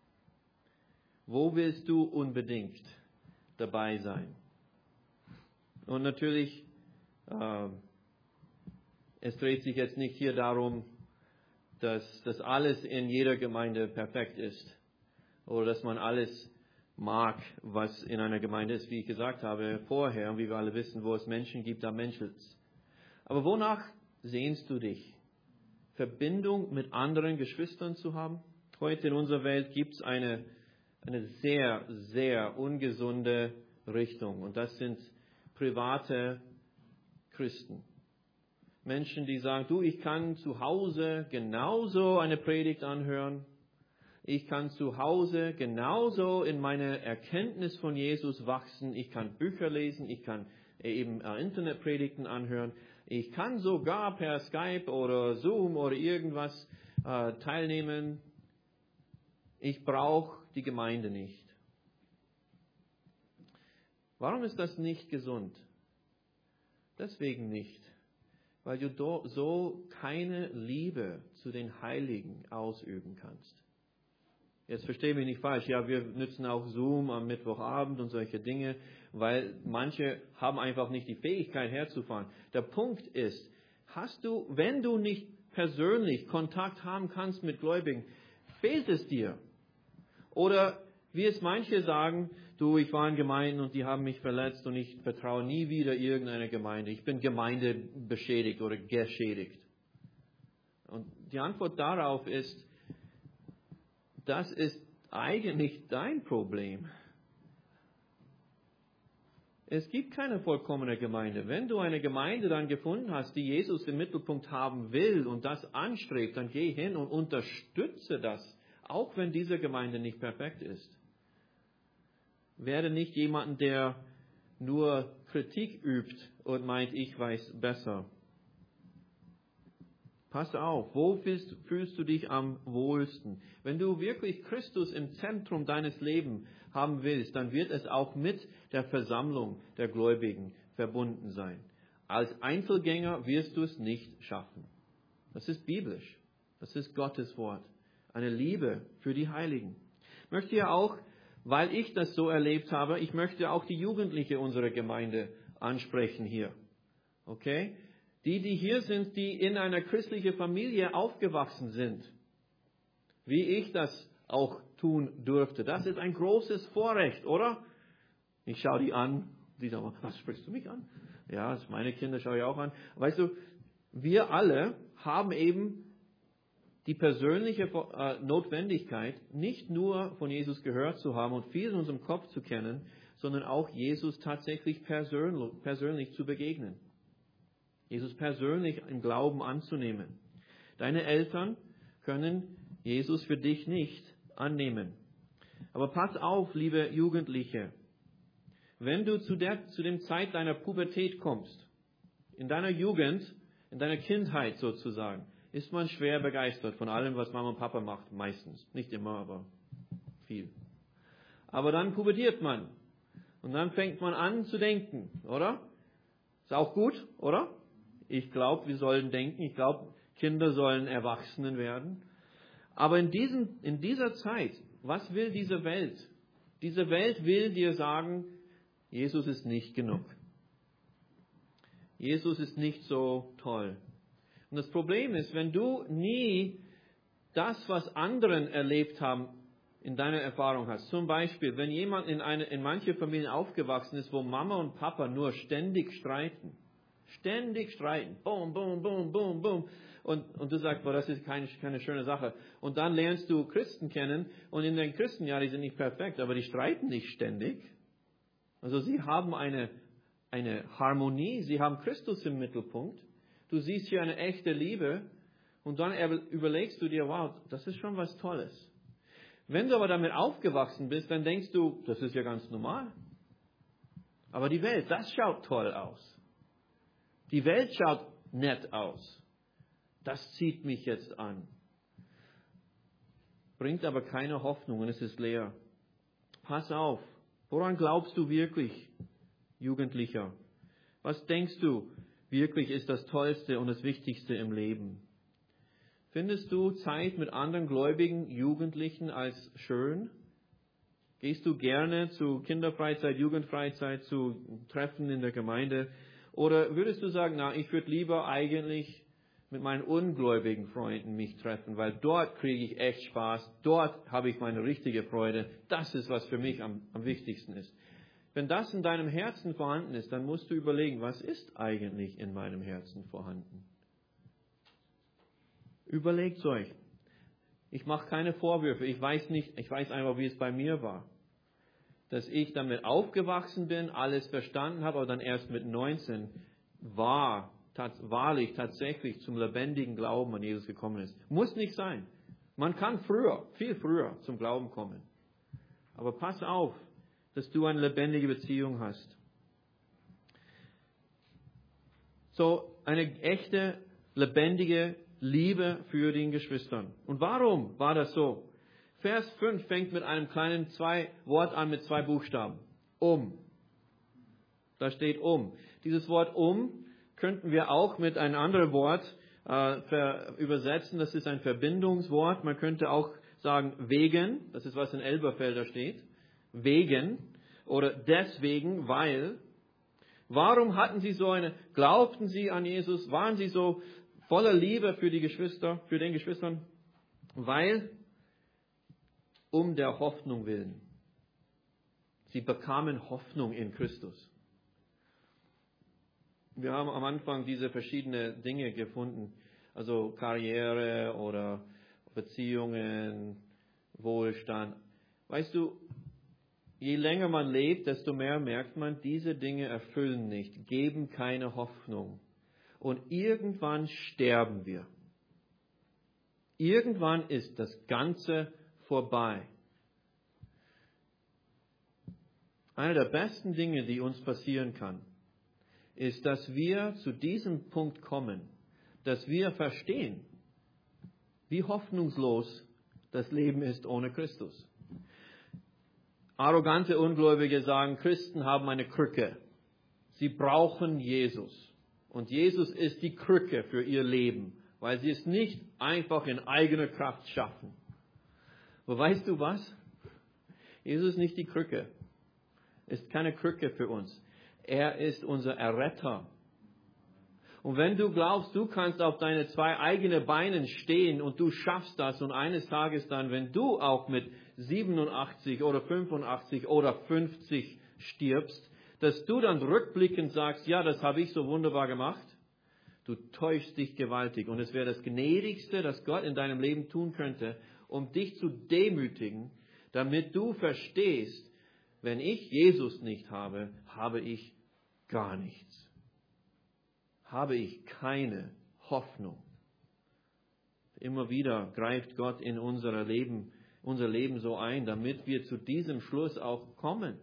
Wo willst du unbedingt dabei sein? Und natürlich, äh, es dreht sich jetzt nicht hier darum, dass das alles in jeder Gemeinde perfekt ist oder dass man alles mag, was in einer Gemeinde ist, wie ich gesagt habe vorher, und wie wir alle wissen, wo es Menschen gibt, da menschelt es. Aber wonach sehnst du dich? Verbindung mit anderen Geschwistern zu haben? Heute in unserer Welt gibt es eine, eine sehr, sehr ungesunde Richtung. Und das sind private Christen. Menschen, die sagen, du, ich kann zu Hause genauso eine Predigt anhören. Ich kann zu Hause genauso in meiner Erkenntnis von Jesus wachsen. Ich kann Bücher lesen, ich kann eben Internetpredigten anhören. Ich kann sogar per Skype oder Zoom oder irgendwas äh, teilnehmen. Ich brauche die Gemeinde nicht. Warum ist das nicht gesund? Deswegen nicht, weil du do, so keine Liebe zu den Heiligen ausüben kannst. Jetzt verstehe mich nicht falsch. Ja, wir nutzen auch Zoom am Mittwochabend und solche Dinge, weil manche haben einfach nicht die Fähigkeit herzufahren. Der Punkt ist, hast du, wenn du nicht persönlich Kontakt haben kannst mit Gläubigen, fehlt es dir? Oder wie es manche sagen, du, ich war in Gemeinden und die haben mich verletzt und ich vertraue nie wieder irgendeiner Gemeinde. Ich bin gemeindebeschädigt oder geschädigt. Und die Antwort darauf ist, das ist eigentlich dein Problem. Es gibt keine vollkommene Gemeinde. Wenn du eine Gemeinde dann gefunden hast, die Jesus im Mittelpunkt haben will und das anstrebt, dann geh hin und unterstütze das, auch wenn diese Gemeinde nicht perfekt ist. Werde nicht jemanden, der nur Kritik übt und meint, ich weiß besser. Pass auf, wo fühlst, fühlst du dich am wohlsten? Wenn du wirklich Christus im Zentrum deines Lebens haben willst, dann wird es auch mit der Versammlung der Gläubigen verbunden sein. Als Einzelgänger wirst du es nicht schaffen. Das ist biblisch. Das ist Gottes Wort. Eine Liebe für die Heiligen. Ich möchte ja auch, weil ich das so erlebt habe, ich möchte auch die Jugendliche unserer Gemeinde ansprechen hier. Okay? Die, die hier sind, die in einer christlichen Familie aufgewachsen sind, wie ich das auch tun durfte. Das ist ein großes Vorrecht, oder? Ich schaue die an, die sagen, was sprichst du mich an? Ja, das meine Kinder schaue ich auch an. Weißt du, wir alle haben eben die persönliche äh, Notwendigkeit, nicht nur von Jesus gehört zu haben und viel in unserem Kopf zu kennen, sondern auch Jesus tatsächlich persönlich, persönlich zu begegnen. Jesus persönlich im Glauben anzunehmen. Deine Eltern können Jesus für dich nicht annehmen. Aber pass auf, liebe Jugendliche, wenn du zu der, zu dem Zeit deiner Pubertät kommst, in deiner Jugend, in deiner Kindheit sozusagen, ist man schwer begeistert von allem, was Mama und Papa macht, meistens. Nicht immer, aber viel. Aber dann pubertiert man. Und dann fängt man an zu denken, oder? Ist auch gut, oder? Ich glaube, wir sollen denken. Ich glaube, Kinder sollen Erwachsenen werden. Aber in, diesem, in dieser Zeit, was will diese Welt? Diese Welt will dir sagen, Jesus ist nicht genug. Jesus ist nicht so toll. Und das Problem ist, wenn du nie das, was anderen erlebt haben, in deiner Erfahrung hast. Zum Beispiel, wenn jemand in, eine, in manche Familien aufgewachsen ist, wo Mama und Papa nur ständig streiten. Ständig streiten. Boom, boom, boom, boom, boom. Und, und du sagst, boah, das ist keine, keine schöne Sache. Und dann lernst du Christen kennen. Und in den Christen, ja, die sind nicht perfekt, aber die streiten nicht ständig. Also sie haben eine, eine Harmonie. Sie haben Christus im Mittelpunkt. Du siehst hier eine echte Liebe. Und dann überlegst du dir, wow, das ist schon was Tolles. Wenn du aber damit aufgewachsen bist, dann denkst du, das ist ja ganz normal. Aber die Welt, das schaut toll aus. Die Welt schaut nett aus. Das zieht mich jetzt an. Bringt aber keine Hoffnung und es ist leer. Pass auf. Woran glaubst du wirklich, Jugendlicher? Was denkst du wirklich ist das Tollste und das Wichtigste im Leben? Findest du Zeit mit anderen gläubigen Jugendlichen als schön? Gehst du gerne zu Kinderfreizeit, Jugendfreizeit, zu Treffen in der Gemeinde? Oder würdest du sagen, na, ich würde lieber eigentlich mit meinen ungläubigen Freunden mich treffen, weil dort kriege ich echt Spaß, dort habe ich meine richtige Freude. Das ist, was für mich am, am wichtigsten ist. Wenn das in deinem Herzen vorhanden ist, dann musst du überlegen, was ist eigentlich in meinem Herzen vorhanden? Überlegt euch. Ich mache keine Vorwürfe. Ich weiß nicht, ich weiß einfach, wie es bei mir war. Dass ich damit aufgewachsen bin, alles verstanden habe, aber dann erst mit neunzehn war, tats- wahrlich tatsächlich zum lebendigen Glauben an Jesus gekommen ist. Muss nicht sein. Man kann früher, viel früher zum Glauben kommen. Aber pass auf, dass du eine lebendige Beziehung hast. So eine echte, lebendige Liebe für den Geschwistern. Und warum war das so? Vers fünf fängt mit einem kleinen zwei Wort an mit zwei Buchstaben. Um. Da steht um. Dieses Wort um könnten wir auch mit einem anderen Wort äh, ver- übersetzen. Das ist ein Verbindungswort. Man könnte auch sagen wegen, das ist, was in Elberfelder steht, wegen oder deswegen, weil. Warum hatten sie so eine, glaubten sie an Jesus, waren sie so voller Liebe für die Geschwister, für den Geschwistern? Weil, um der Hoffnung willen. Sie bekamen Hoffnung in Christus. Wir haben am Anfang diese verschiedenen Dinge gefunden, also Karriere oder Beziehungen, Wohlstand. Weißt du, je länger man lebt, desto mehr merkt man, diese Dinge erfüllen nicht, geben keine Hoffnung. Und irgendwann sterben wir. Irgendwann ist das Ganze vorbei. Eine der besten Dinge, die uns passieren kann, ist, dass wir zu diesem Punkt kommen, dass wir verstehen, wie hoffnungslos das Leben ist ohne Christus. Arrogante Ungläubige sagen, Christen haben eine Krücke. Sie brauchen Jesus. Und Jesus ist die Krücke für ihr Leben, weil sie es nicht einfach in eigener Kraft schaffen. Aber weißt du was? Jesus ist nicht die Krücke. Ist keine Krücke für uns. Er ist unser Erretter. Und wenn du glaubst, du kannst auf deine zwei eigenen Beinen stehen und du schaffst das und eines Tages dann, wenn du auch mit siebenundachtzig oder fünfundachtzig oder fünfzig stirbst, dass du dann rückblickend sagst, ja, das habe ich so wunderbar gemacht, du täuschst dich gewaltig. Und es wäre das Gnädigste, das Gott in deinem Leben tun könnte, um dich zu demütigen, damit du verstehst, wenn ich Jesus nicht habe, habe ich gar nichts. Habe ich keine Hoffnung. Immer wieder greift Gott in unser Leben, unser Leben so ein, damit wir zu diesem Schluss auch kommen.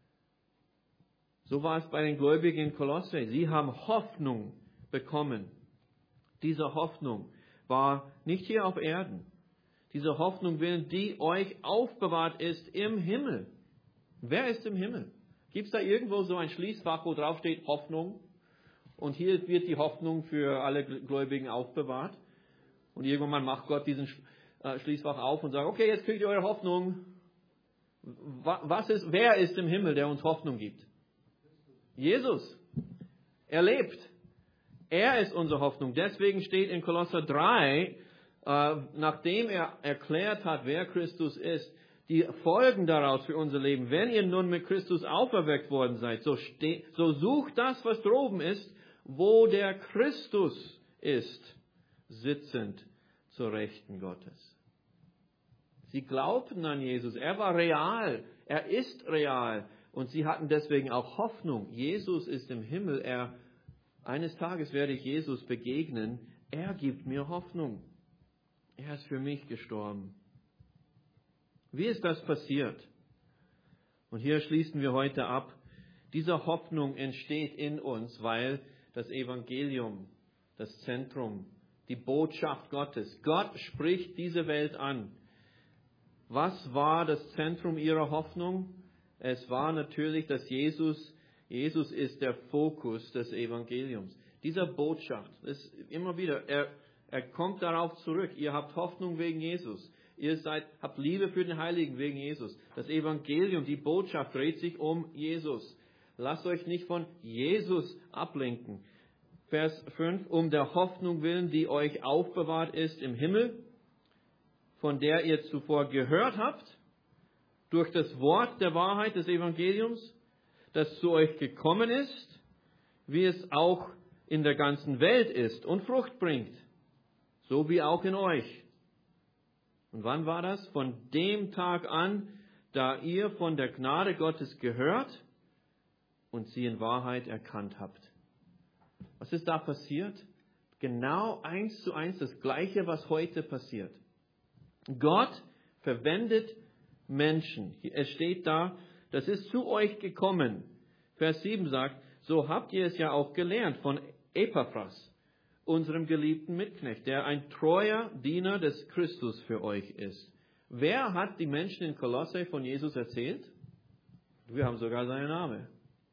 So war es bei den Gläubigen in Kolosse. Sie haben Hoffnung bekommen. Diese Hoffnung war nicht hier auf Erden. Diese Hoffnung will, die euch aufbewahrt ist im Himmel. Wer ist im Himmel? Gibt es da irgendwo so ein Schließfach, wo drauf steht Hoffnung? Und hier wird die Hoffnung für alle Gläubigen aufbewahrt. Und irgendwann macht Gott diesen Schließfach auf und sagt, okay, jetzt kriegt ihr eure Hoffnung. Was ist, wer ist im Himmel, der uns Hoffnung gibt? Jesus. Er lebt. Er ist unsere Hoffnung. Deswegen steht in Kolosser drei, äh, nachdem er erklärt hat, wer Christus ist, die Folgen daraus für unser Leben. Wenn ihr nun mit Christus auferweckt worden seid, so, ste- so sucht das, was droben ist, wo der Christus ist, sitzend zur Rechten Gottes. Sie glaubten an Jesus. Er war real. Er ist real. Und sie hatten deswegen auch Hoffnung. Jesus ist im Himmel. Er, eines Tages werde ich Jesus begegnen. Er gibt mir Hoffnung. Er ist für mich gestorben. Wie ist das passiert? Und hier schließen wir heute ab. Diese Hoffnung entsteht in uns, weil das Evangelium, das Zentrum, die Botschaft Gottes, Gott spricht diese Welt an. Was war das Zentrum ihrer Hoffnung? Es war natürlich, dass Jesus, Jesus ist der Fokus des Evangeliums. Dieser Botschaft, ist immer wieder, er, er kommt darauf zurück. Ihr habt Hoffnung wegen Jesus. Ihr seid, habt Liebe für den Heiligen wegen Jesus. Das Evangelium, die Botschaft dreht sich um Jesus. Lasst euch nicht von Jesus ablenken. Vers fünf, um der Hoffnung willen, die euch aufbewahrt ist im Himmel, von der ihr zuvor gehört habt, durch das Wort der Wahrheit des Evangeliums, das zu euch gekommen ist, wie es auch in der ganzen Welt ist und Frucht bringt, so wie auch in euch. Und wann war das? Von dem Tag an, da ihr von der Gnade Gottes gehört und sie in Wahrheit erkannt habt. Was ist da passiert? Genau eins zu eins das Gleiche, was heute passiert. Gott verwendet Menschen. Es steht da, das ist zu euch gekommen. Vers sieben sagt, so habt ihr es ja auch gelernt von Epaphras, unserem geliebten Mitknecht, der ein treuer Diener des Christus für euch ist. Wer hat die Menschen in Kolosse von Jesus erzählt? Wir haben sogar seinen Namen.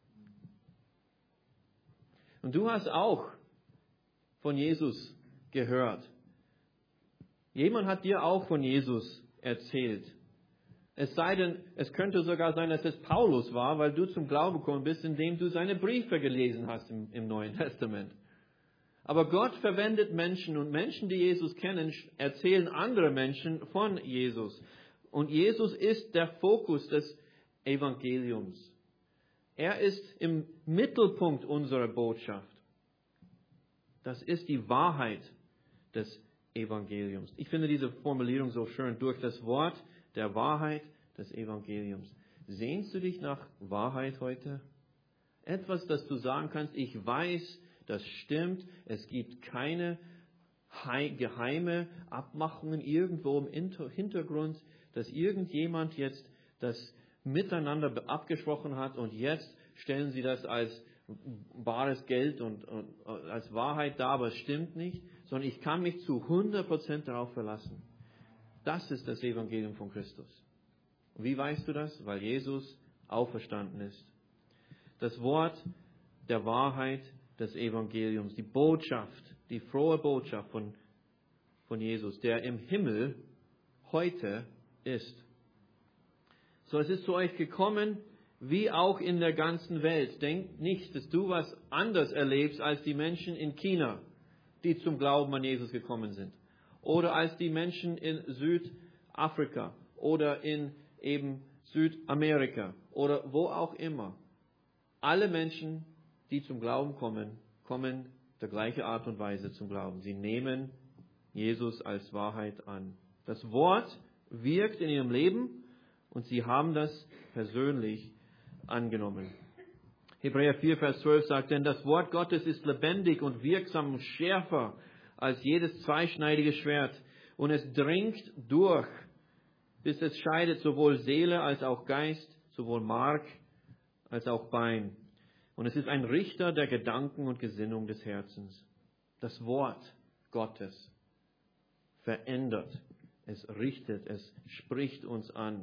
Und du hast auch von Jesus gehört. Jemand hat dir auch von Jesus erzählt. Es sei denn, es könnte sogar sein, dass es Paulus war, weil du zum Glauben gekommen bist, indem du seine Briefe gelesen hast im, im Neuen Testament. Aber Gott verwendet Menschen und Menschen, die Jesus kennen, erzählen andere Menschen von Jesus. Und Jesus ist der Fokus des Evangeliums. Er ist im Mittelpunkt unserer Botschaft. Das ist die Wahrheit des Evangeliums. Ich finde diese Formulierung so schön. Durch das Wort der Wahrheit des Evangeliums. Sehnst du dich nach Wahrheit heute? Etwas, das du sagen kannst, ich weiß, das stimmt, es gibt keine geheime Abmachungen irgendwo im Hintergrund, dass irgendjemand jetzt das miteinander abgesprochen hat und jetzt stellen sie das als bares Geld und, und als Wahrheit dar, aber es stimmt nicht, sondern ich kann mich zu hundert Prozent darauf verlassen. Das ist das Evangelium von Christus. Und wie weißt du das? Weil Jesus auferstanden ist. Das Wort der Wahrheit des Evangeliums, die Botschaft, die frohe Botschaft von, von Jesus, der im Himmel heute ist. So, es ist zu euch gekommen, wie auch in der ganzen Welt. Denk nicht, dass du was anders erlebst als die Menschen in China, die zum Glauben an Jesus gekommen sind. Oder als die Menschen in Südafrika oder in eben Südamerika oder wo auch immer. Alle Menschen, die zum Glauben kommen, kommen der gleichen Art und Weise zum Glauben. Sie nehmen Jesus als Wahrheit an. Das Wort wirkt in ihrem Leben und sie haben das persönlich angenommen. Hebräer vier, Vers zwölf sagt, denn das Wort Gottes ist lebendig und wirksam und schärfer als jedes zweischneidige Schwert. Und es dringt durch, bis es scheidet sowohl Seele als auch Geist, sowohl Mark als auch Bein. Und es ist ein Richter der Gedanken und Gesinnung des Herzens. Das Wort Gottes verändert, es richtet, es spricht uns an.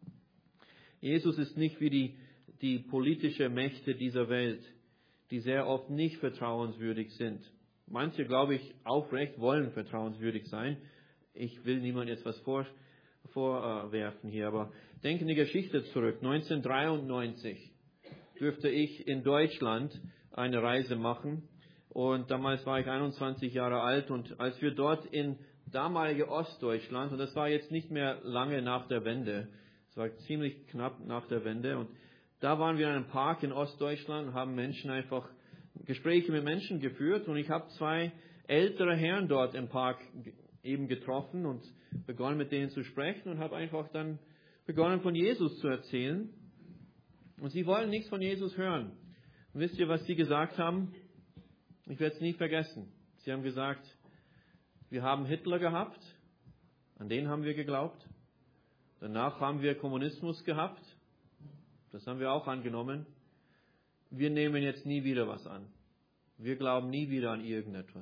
Jesus ist nicht wie die, die politische Mächte dieser Welt, die sehr oft nicht vertrauenswürdig sind. Manche, glaube ich, aufrecht wollen vertrauenswürdig sein. Ich will niemandem jetzt was vor, vorwerfen hier, aber denke in die Geschichte zurück. neunzehnhundertdreiundneunzig dürfte ich in Deutschland eine Reise machen. Und damals war ich einundzwanzig Jahre alt. Und als wir dort in damalige Ostdeutschland, und das war jetzt nicht mehr lange nach der Wende, es war ziemlich knapp nach der Wende, und da waren wir in einem Park in Ostdeutschland und haben Menschen einfach Gespräche mit Menschen geführt. Und ich habe zwei ältere Herren dort im Park eben getroffen und begonnen mit denen zu sprechen und habe einfach dann begonnen von Jesus zu erzählen. Und sie wollen nichts von Jesus hören. Und wisst ihr, was sie gesagt haben? Ich werde es nie vergessen. Sie haben gesagt, wir haben Hitler gehabt, an den haben wir geglaubt. Danach haben wir Kommunismus gehabt, das haben wir auch angenommen. Wir nehmen jetzt nie wieder was an. Wir glauben nie wieder an irgendetwas.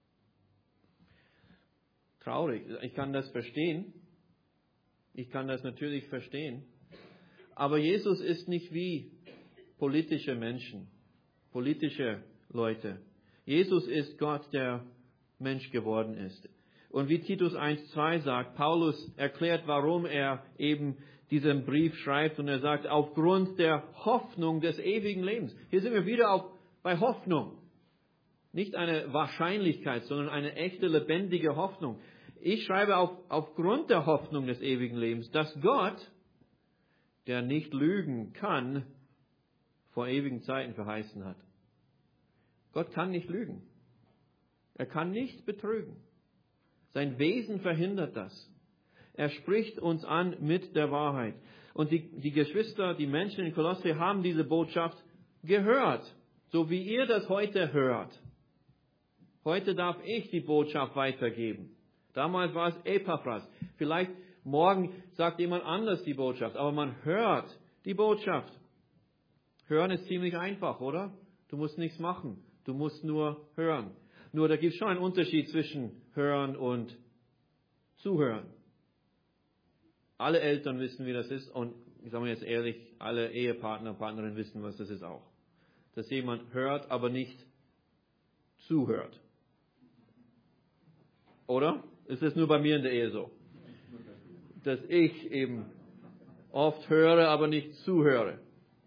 Traurig. Ich kann das verstehen. Ich kann das natürlich verstehen. Aber Jesus ist nicht wie politische Menschen, politische Leute. Jesus ist Gott, der Mensch geworden ist. Und wie Titus eins zwei sagt, Paulus erklärt, warum er eben diesen Brief schreibt. Und er sagt, aufgrund der Hoffnung des ewigen Lebens. Hier sind wir wieder auf, bei Hoffnung. Nicht eine Wahrscheinlichkeit, sondern eine echte, lebendige Hoffnung. Ich schreibe auf, aufgrund der Hoffnung des ewigen Lebens, dass Gott, der nicht lügen kann, vor ewigen Zeiten verheißen hat. Gott kann nicht lügen. Er kann nicht betrügen. Sein Wesen verhindert das. Er spricht uns an mit der Wahrheit. Und die, die Geschwister, die Menschen in Kolosse haben diese Botschaft gehört, so wie ihr das heute hört. Heute darf ich die Botschaft weitergeben. Damals war es Epaphras. Vielleicht morgen sagt jemand anders die Botschaft, aber man hört die Botschaft. Hören ist ziemlich einfach, oder? Du musst nichts machen, du musst nur hören. Nur da gibt es schon einen Unterschied zwischen hören und zuhören. Alle Eltern wissen, wie das ist, und ich sage mal jetzt ehrlich, alle Ehepartner und Partnerinnen wissen, was das ist auch. Dass jemand hört, aber nicht zuhört. Oder? Ist das nur bei mir in der Ehe so? dass ich eben oft höre, aber nicht zuhöre.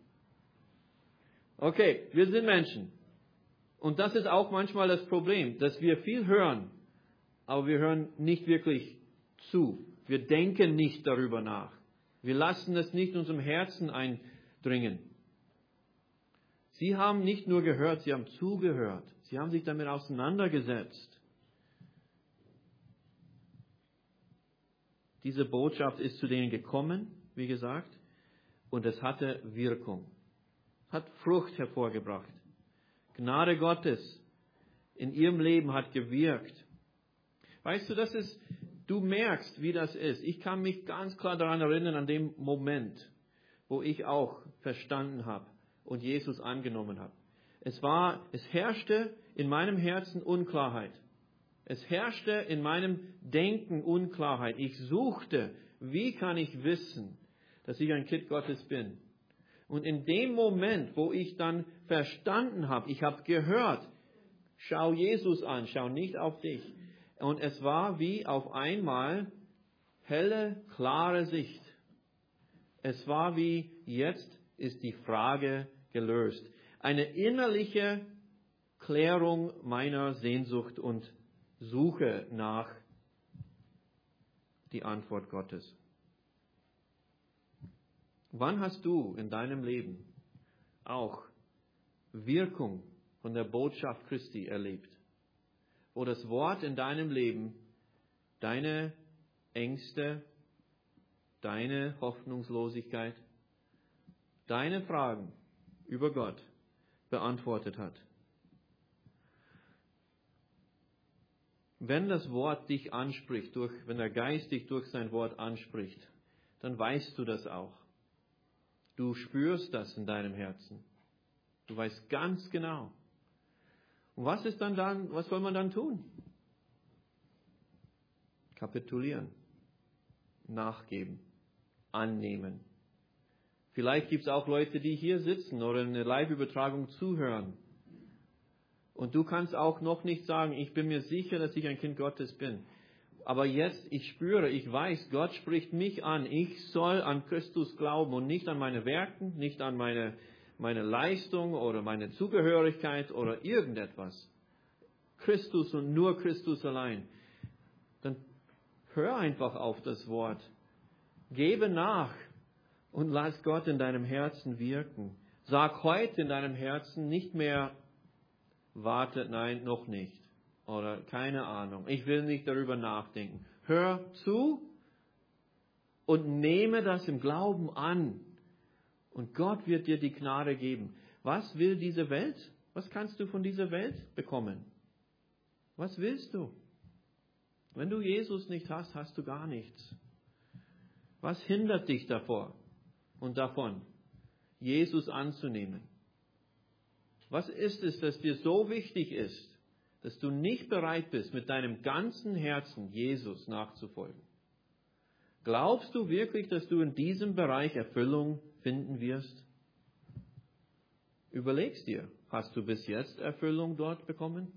Okay, wir sind Menschen. Und das ist auch manchmal das Problem, dass wir viel hören, aber wir hören nicht wirklich zu. Wir denken nicht darüber nach. Wir lassen es nicht in unserem Herzen eindringen. Sie haben nicht nur gehört, sie haben zugehört. Sie haben sich damit auseinandergesetzt. Diese Botschaft ist zu denen gekommen, wie gesagt, und es hatte Wirkung. Hat Frucht hervorgebracht. Gnade Gottes in ihrem Leben hat gewirkt. Weißt du, das ist, du merkst, wie das ist. Ich kann mich ganz klar daran erinnern, an dem Moment, wo ich auch verstanden habe und Jesus angenommen habe. Es war, es herrschte in meinem Herzen Unklarheit. Es herrschte in meinem Denken Unklarheit. Ich suchte, wie kann ich wissen, dass ich ein Kind Gottes bin? Und in dem Moment, wo ich dann verstanden habe, ich habe gehört, schau Jesus an, schau nicht auf dich. Und es war wie auf einmal helle, klare Sicht. Es war wie, jetzt ist die Frage gelöst. Eine innerliche Klärung meiner Sehnsucht und Suche nach die Antwort Gottes. Wann hast du in deinem Leben auch Wirkung von der Botschaft Christi erlebt? Wo das Wort in deinem Leben deine Ängste, deine Hoffnungslosigkeit, deine Fragen über Gott beantwortet hat? Wenn das Wort dich anspricht, durch, wenn der Geist dich durch sein Wort anspricht, dann weißt du das auch. Du spürst das in deinem Herzen. Du weißt ganz genau. Und was ist dann dann, was soll man dann tun? Kapitulieren, nachgeben, annehmen. Vielleicht gibt es auch Leute, die hier sitzen oder in der Live-Übertragung zuhören. Und du kannst auch noch nicht sagen, ich bin mir sicher, dass ich ein Kind Gottes bin. Aber jetzt, ich spüre, ich weiß, Gott spricht mich an. Ich soll an Christus glauben und nicht an meine Werke, nicht an meine, meine Leistung oder meine Zugehörigkeit oder irgendetwas. Christus und nur Christus allein. Dann hör einfach auf das Wort. Gebe nach und lass Gott in deinem Herzen wirken. Sag heute in deinem Herzen nicht mehr, warte, nein, noch nicht. Oder keine Ahnung, ich will nicht darüber nachdenken. Hör zu und nehme das im Glauben an. Und Gott wird dir die Gnade geben. Was will diese Welt? Was kannst du von dieser Welt bekommen? Was willst du? Wenn du Jesus nicht hast, hast du gar nichts. Was hindert dich davor und davon, Jesus anzunehmen? Was ist es, das dir so wichtig ist, dass du nicht bereit bist, mit deinem ganzen Herzen Jesus nachzufolgen? Glaubst du wirklich, dass du in diesem Bereich Erfüllung finden wirst? Überleg's dir, hast du bis jetzt Erfüllung dort bekommen?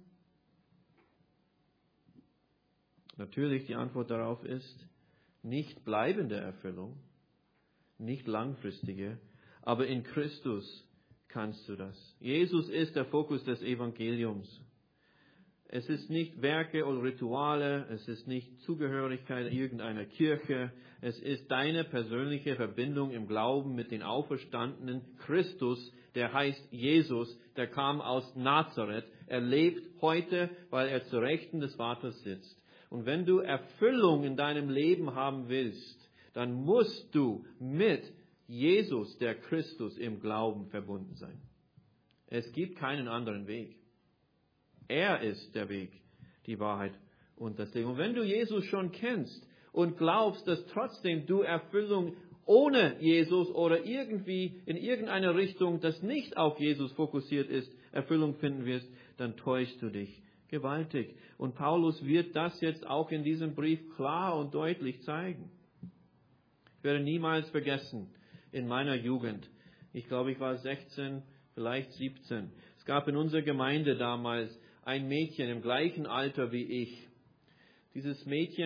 Natürlich, die Antwort darauf ist, nicht bleibende Erfüllung, nicht langfristige, aber in Christus kannst du das. Jesus ist der Fokus des Evangeliums. Es ist nicht Werke oder Rituale, es ist nicht Zugehörigkeit irgendeiner Kirche, es ist deine persönliche Verbindung im Glauben mit dem auferstandenen Christus, der heißt Jesus, der kam aus Nazareth. Er lebt heute, weil er zu Rechten des Vaters sitzt. Und wenn du Erfüllung in deinem Leben haben willst, dann musst du mit Jesus, der Christus, im Glauben verbunden sein. Es gibt keinen anderen Weg. Er ist der Weg, die Wahrheit und das Leben. Und wenn du Jesus schon kennst und glaubst, dass trotzdem du Erfüllung ohne Jesus oder irgendwie in irgendeiner Richtung, das nicht auf Jesus fokussiert ist, Erfüllung finden wirst, dann täuschst du dich gewaltig. Und Paulus wird das jetzt auch in diesem Brief klar und deutlich zeigen. Ich werde niemals vergessen, in meiner Jugend, ich glaube, ich war sechzehn, vielleicht siebzehn, es gab in unserer Gemeinde damals ein Mädchen im gleichen Alter wie ich. Dieses Mädchen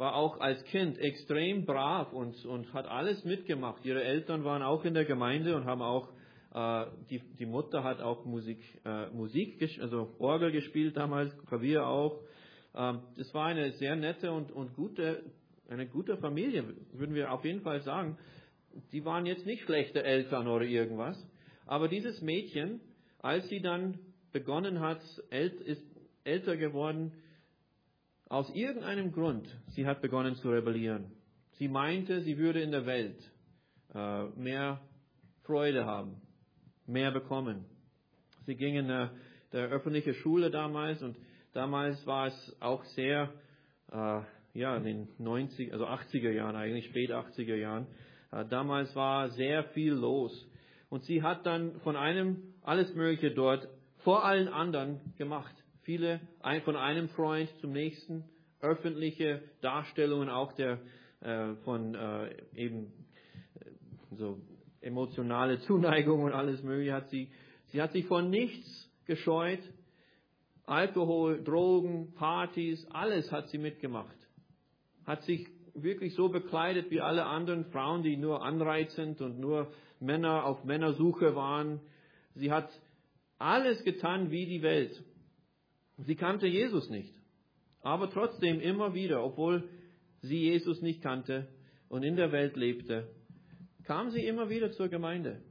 war auch als Kind extrem brav und, und hat alles mitgemacht. Ihre Eltern waren auch in der Gemeinde und haben auch, äh, die, die Mutter hat auch Musik, äh, Musik, also Orgel gespielt damals, Klavier auch. Ähm, das war eine sehr nette und, und gute, eine gute Familie, würden wir auf jeden Fall sagen. Die waren jetzt nicht schlechte Eltern oder irgendwas. Aber dieses Mädchen, als sie dann begonnen hat, ist älter geworden, aus irgendeinem Grund, sie hat begonnen zu rebellieren. Sie meinte, sie würde in der Welt äh, mehr Freude haben, mehr bekommen. Sie ging in der, der öffentliche Schule damals und damals war es auch sehr, äh, ja, in den neunziger, also achtziger Jahren eigentlich, spät achtziger Jahren, äh, damals war sehr viel los. Und sie hat dann von einem alles Mögliche dort vor allen anderen gemacht. Viele, ein, von einem Freund zum nächsten, öffentliche Darstellungen auch der äh, von äh, eben äh, so emotionale Zuneigung und alles Mögliche hat sie. Sie hat sich von nichts gescheut. Alkohol, Drogen, Partys, alles hat sie mitgemacht. Hat sich wirklich so bekleidet wie alle anderen Frauen, die nur anreizend und nur Männer auf Männersuche waren. Sie hat alles getan wie die Welt. Sie kannte Jesus nicht. Aber trotzdem immer wieder, obwohl sie Jesus nicht kannte und in der Welt lebte, kam sie immer wieder zur Gemeinde.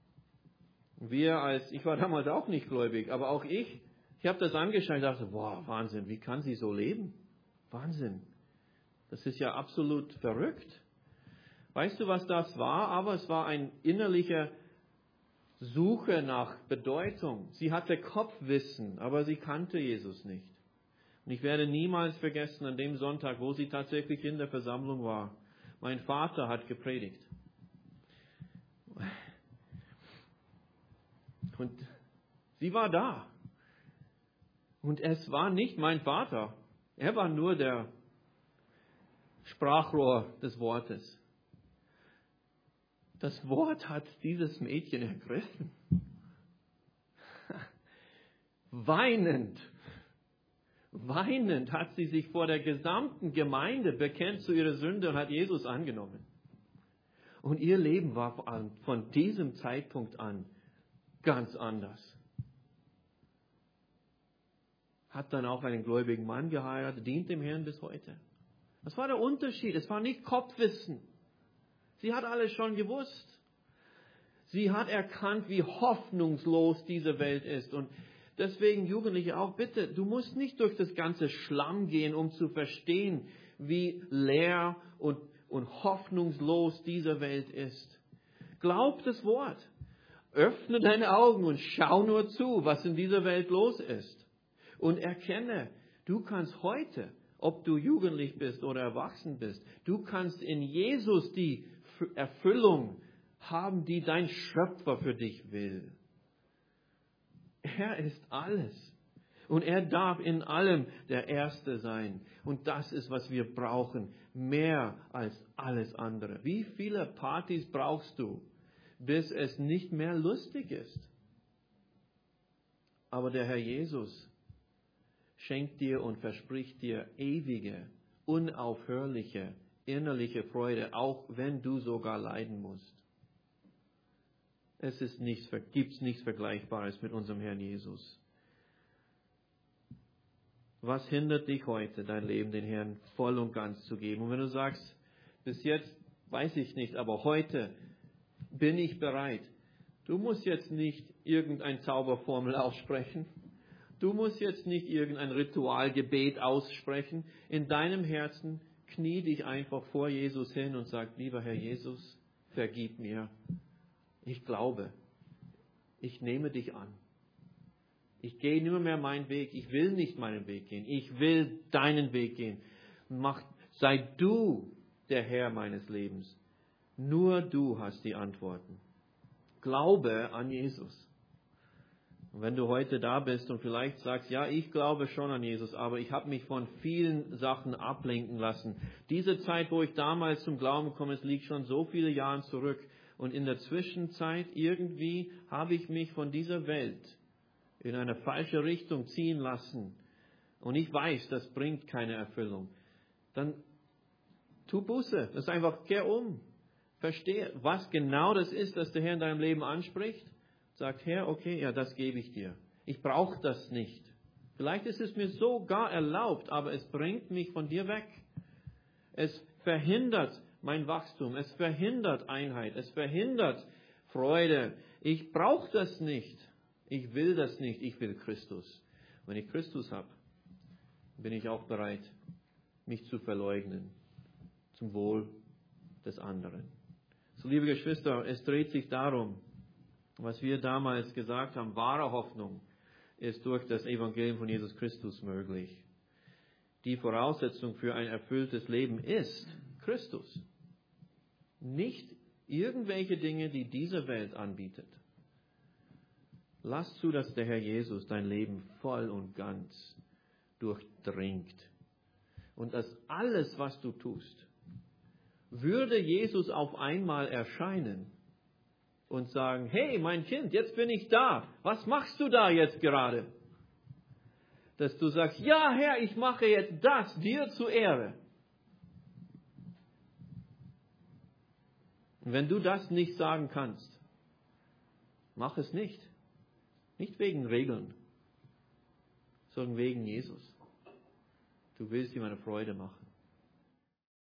Wir als, ich war damals auch nicht gläubig, aber auch ich, ich habe das angeschaut und dachte, boah, Wahnsinn, wie kann sie so leben? Wahnsinn. Das ist ja absolut verrückt. Weißt du, was das war? Aber es war ein innerlicher Suche nach Bedeutung. Sie hatte Kopfwissen, aber sie kannte Jesus nicht. Und ich werde niemals vergessen, an dem Sonntag, wo sie tatsächlich in der Versammlung war, mein Vater hat gepredigt. Und sie war da. Und es war nicht mein Vater. Er war nur der Sprachrohr des Wortes. Das Wort hat dieses Mädchen ergriffen. Weinend, weinend hat sie sich vor der gesamten Gemeinde bekennt zu ihrer Sünde und hat Jesus angenommen. Und ihr Leben war von diesem Zeitpunkt an ganz anders. Hat dann auch einen gläubigen Mann geheiratet, dient dem Herrn bis heute. Das war der Unterschied. Es war nicht Kopfwissen. Sie hat alles schon gewusst. Sie hat erkannt, wie hoffnungslos diese Welt ist. Und deswegen, Jugendliche, auch bitte, du musst nicht durch das ganze Schlamm gehen, um zu verstehen, wie leer und, und hoffnungslos diese Welt ist. Glaub das Wort. Öffne deine Augen und schau nur zu, was in dieser Welt los ist. Und erkenne, du kannst heute, ob du jugendlich bist oder erwachsen bist, du kannst in Jesus die Erfüllung haben, die dein Schöpfer für dich will. Er ist alles. Und er darf in allem der Erste sein. Und das ist, was wir brauchen. Mehr als alles andere. Wie viele Partys brauchst du, bis es nicht mehr lustig ist? Aber der Herr Jesus schenkt dir und verspricht dir ewige, unaufhörliche, innerliche Freude, auch wenn du sogar leiden musst. Es ist nichts, gibt's nichts Vergleichbares mit unserem Herrn Jesus. Was hindert dich heute, dein Leben den Herrn voll und ganz zu geben? Und wenn du sagst, bis jetzt weiß ich nicht, aber heute bin ich bereit. Du musst jetzt nicht irgendein Zauberformel aussprechen. Du musst jetzt nicht irgendein Ritualgebet aussprechen. In deinem Herzen knie dich einfach vor Jesus hin und sag, lieber Herr Jesus, vergib mir. Ich glaube, ich nehme dich an. Ich gehe nur mehr meinen Weg. Ich will nicht meinen Weg gehen. Ich will deinen Weg gehen. Mach, sei du der Herr meines Lebens. Nur du hast die Antworten. Glaube an Jesus. Und wenn du heute da bist und vielleicht sagst, ja, ich glaube schon an Jesus, aber ich habe mich von vielen Sachen ablenken lassen. Diese Zeit, wo ich damals zum Glauben gekommen bin, liegt schon so viele Jahre zurück. Und in der Zwischenzeit irgendwie habe ich mich von dieser Welt in eine falsche Richtung ziehen lassen. Und ich weiß, das bringt keine Erfüllung. Dann Tu Buße. Das ist einfach, kehr um. Verstehe, was genau das ist, das der Herr in deinem Leben anspricht. Sagt, Herr, okay, ja, das gebe ich dir. Ich brauche das nicht. Vielleicht ist es mir sogar erlaubt, aber es bringt mich von dir weg. Es verhindert mein Wachstum. Es verhindert Einheit. Es verhindert Freude. Ich brauche das nicht. Ich will das nicht. Ich will Christus. Wenn ich Christus habe, bin ich auch bereit, mich zu verleugnen. Zum Wohl des anderen. So, liebe Geschwister, es dreht sich darum, was wir damals gesagt haben, wahre Hoffnung ist durch das Evangelium von Jesus Christus möglich. Die Voraussetzung für ein erfülltes Leben ist Christus. Nicht irgendwelche Dinge, die diese Welt anbietet. Lass zu, dass der Herr Jesus dein Leben voll und ganz durchdringt. Und dass alles, was du tust, würde Jesus auf einmal erscheinen und sagen, hey, mein Kind, jetzt bin ich da. Was machst du da jetzt gerade? Dass du sagst, ja, Herr, ich mache jetzt das dir zur Ehre. Und wenn du das nicht sagen kannst, mach es nicht. Nicht wegen Regeln, sondern wegen Jesus. Du willst ihm eine Freude machen.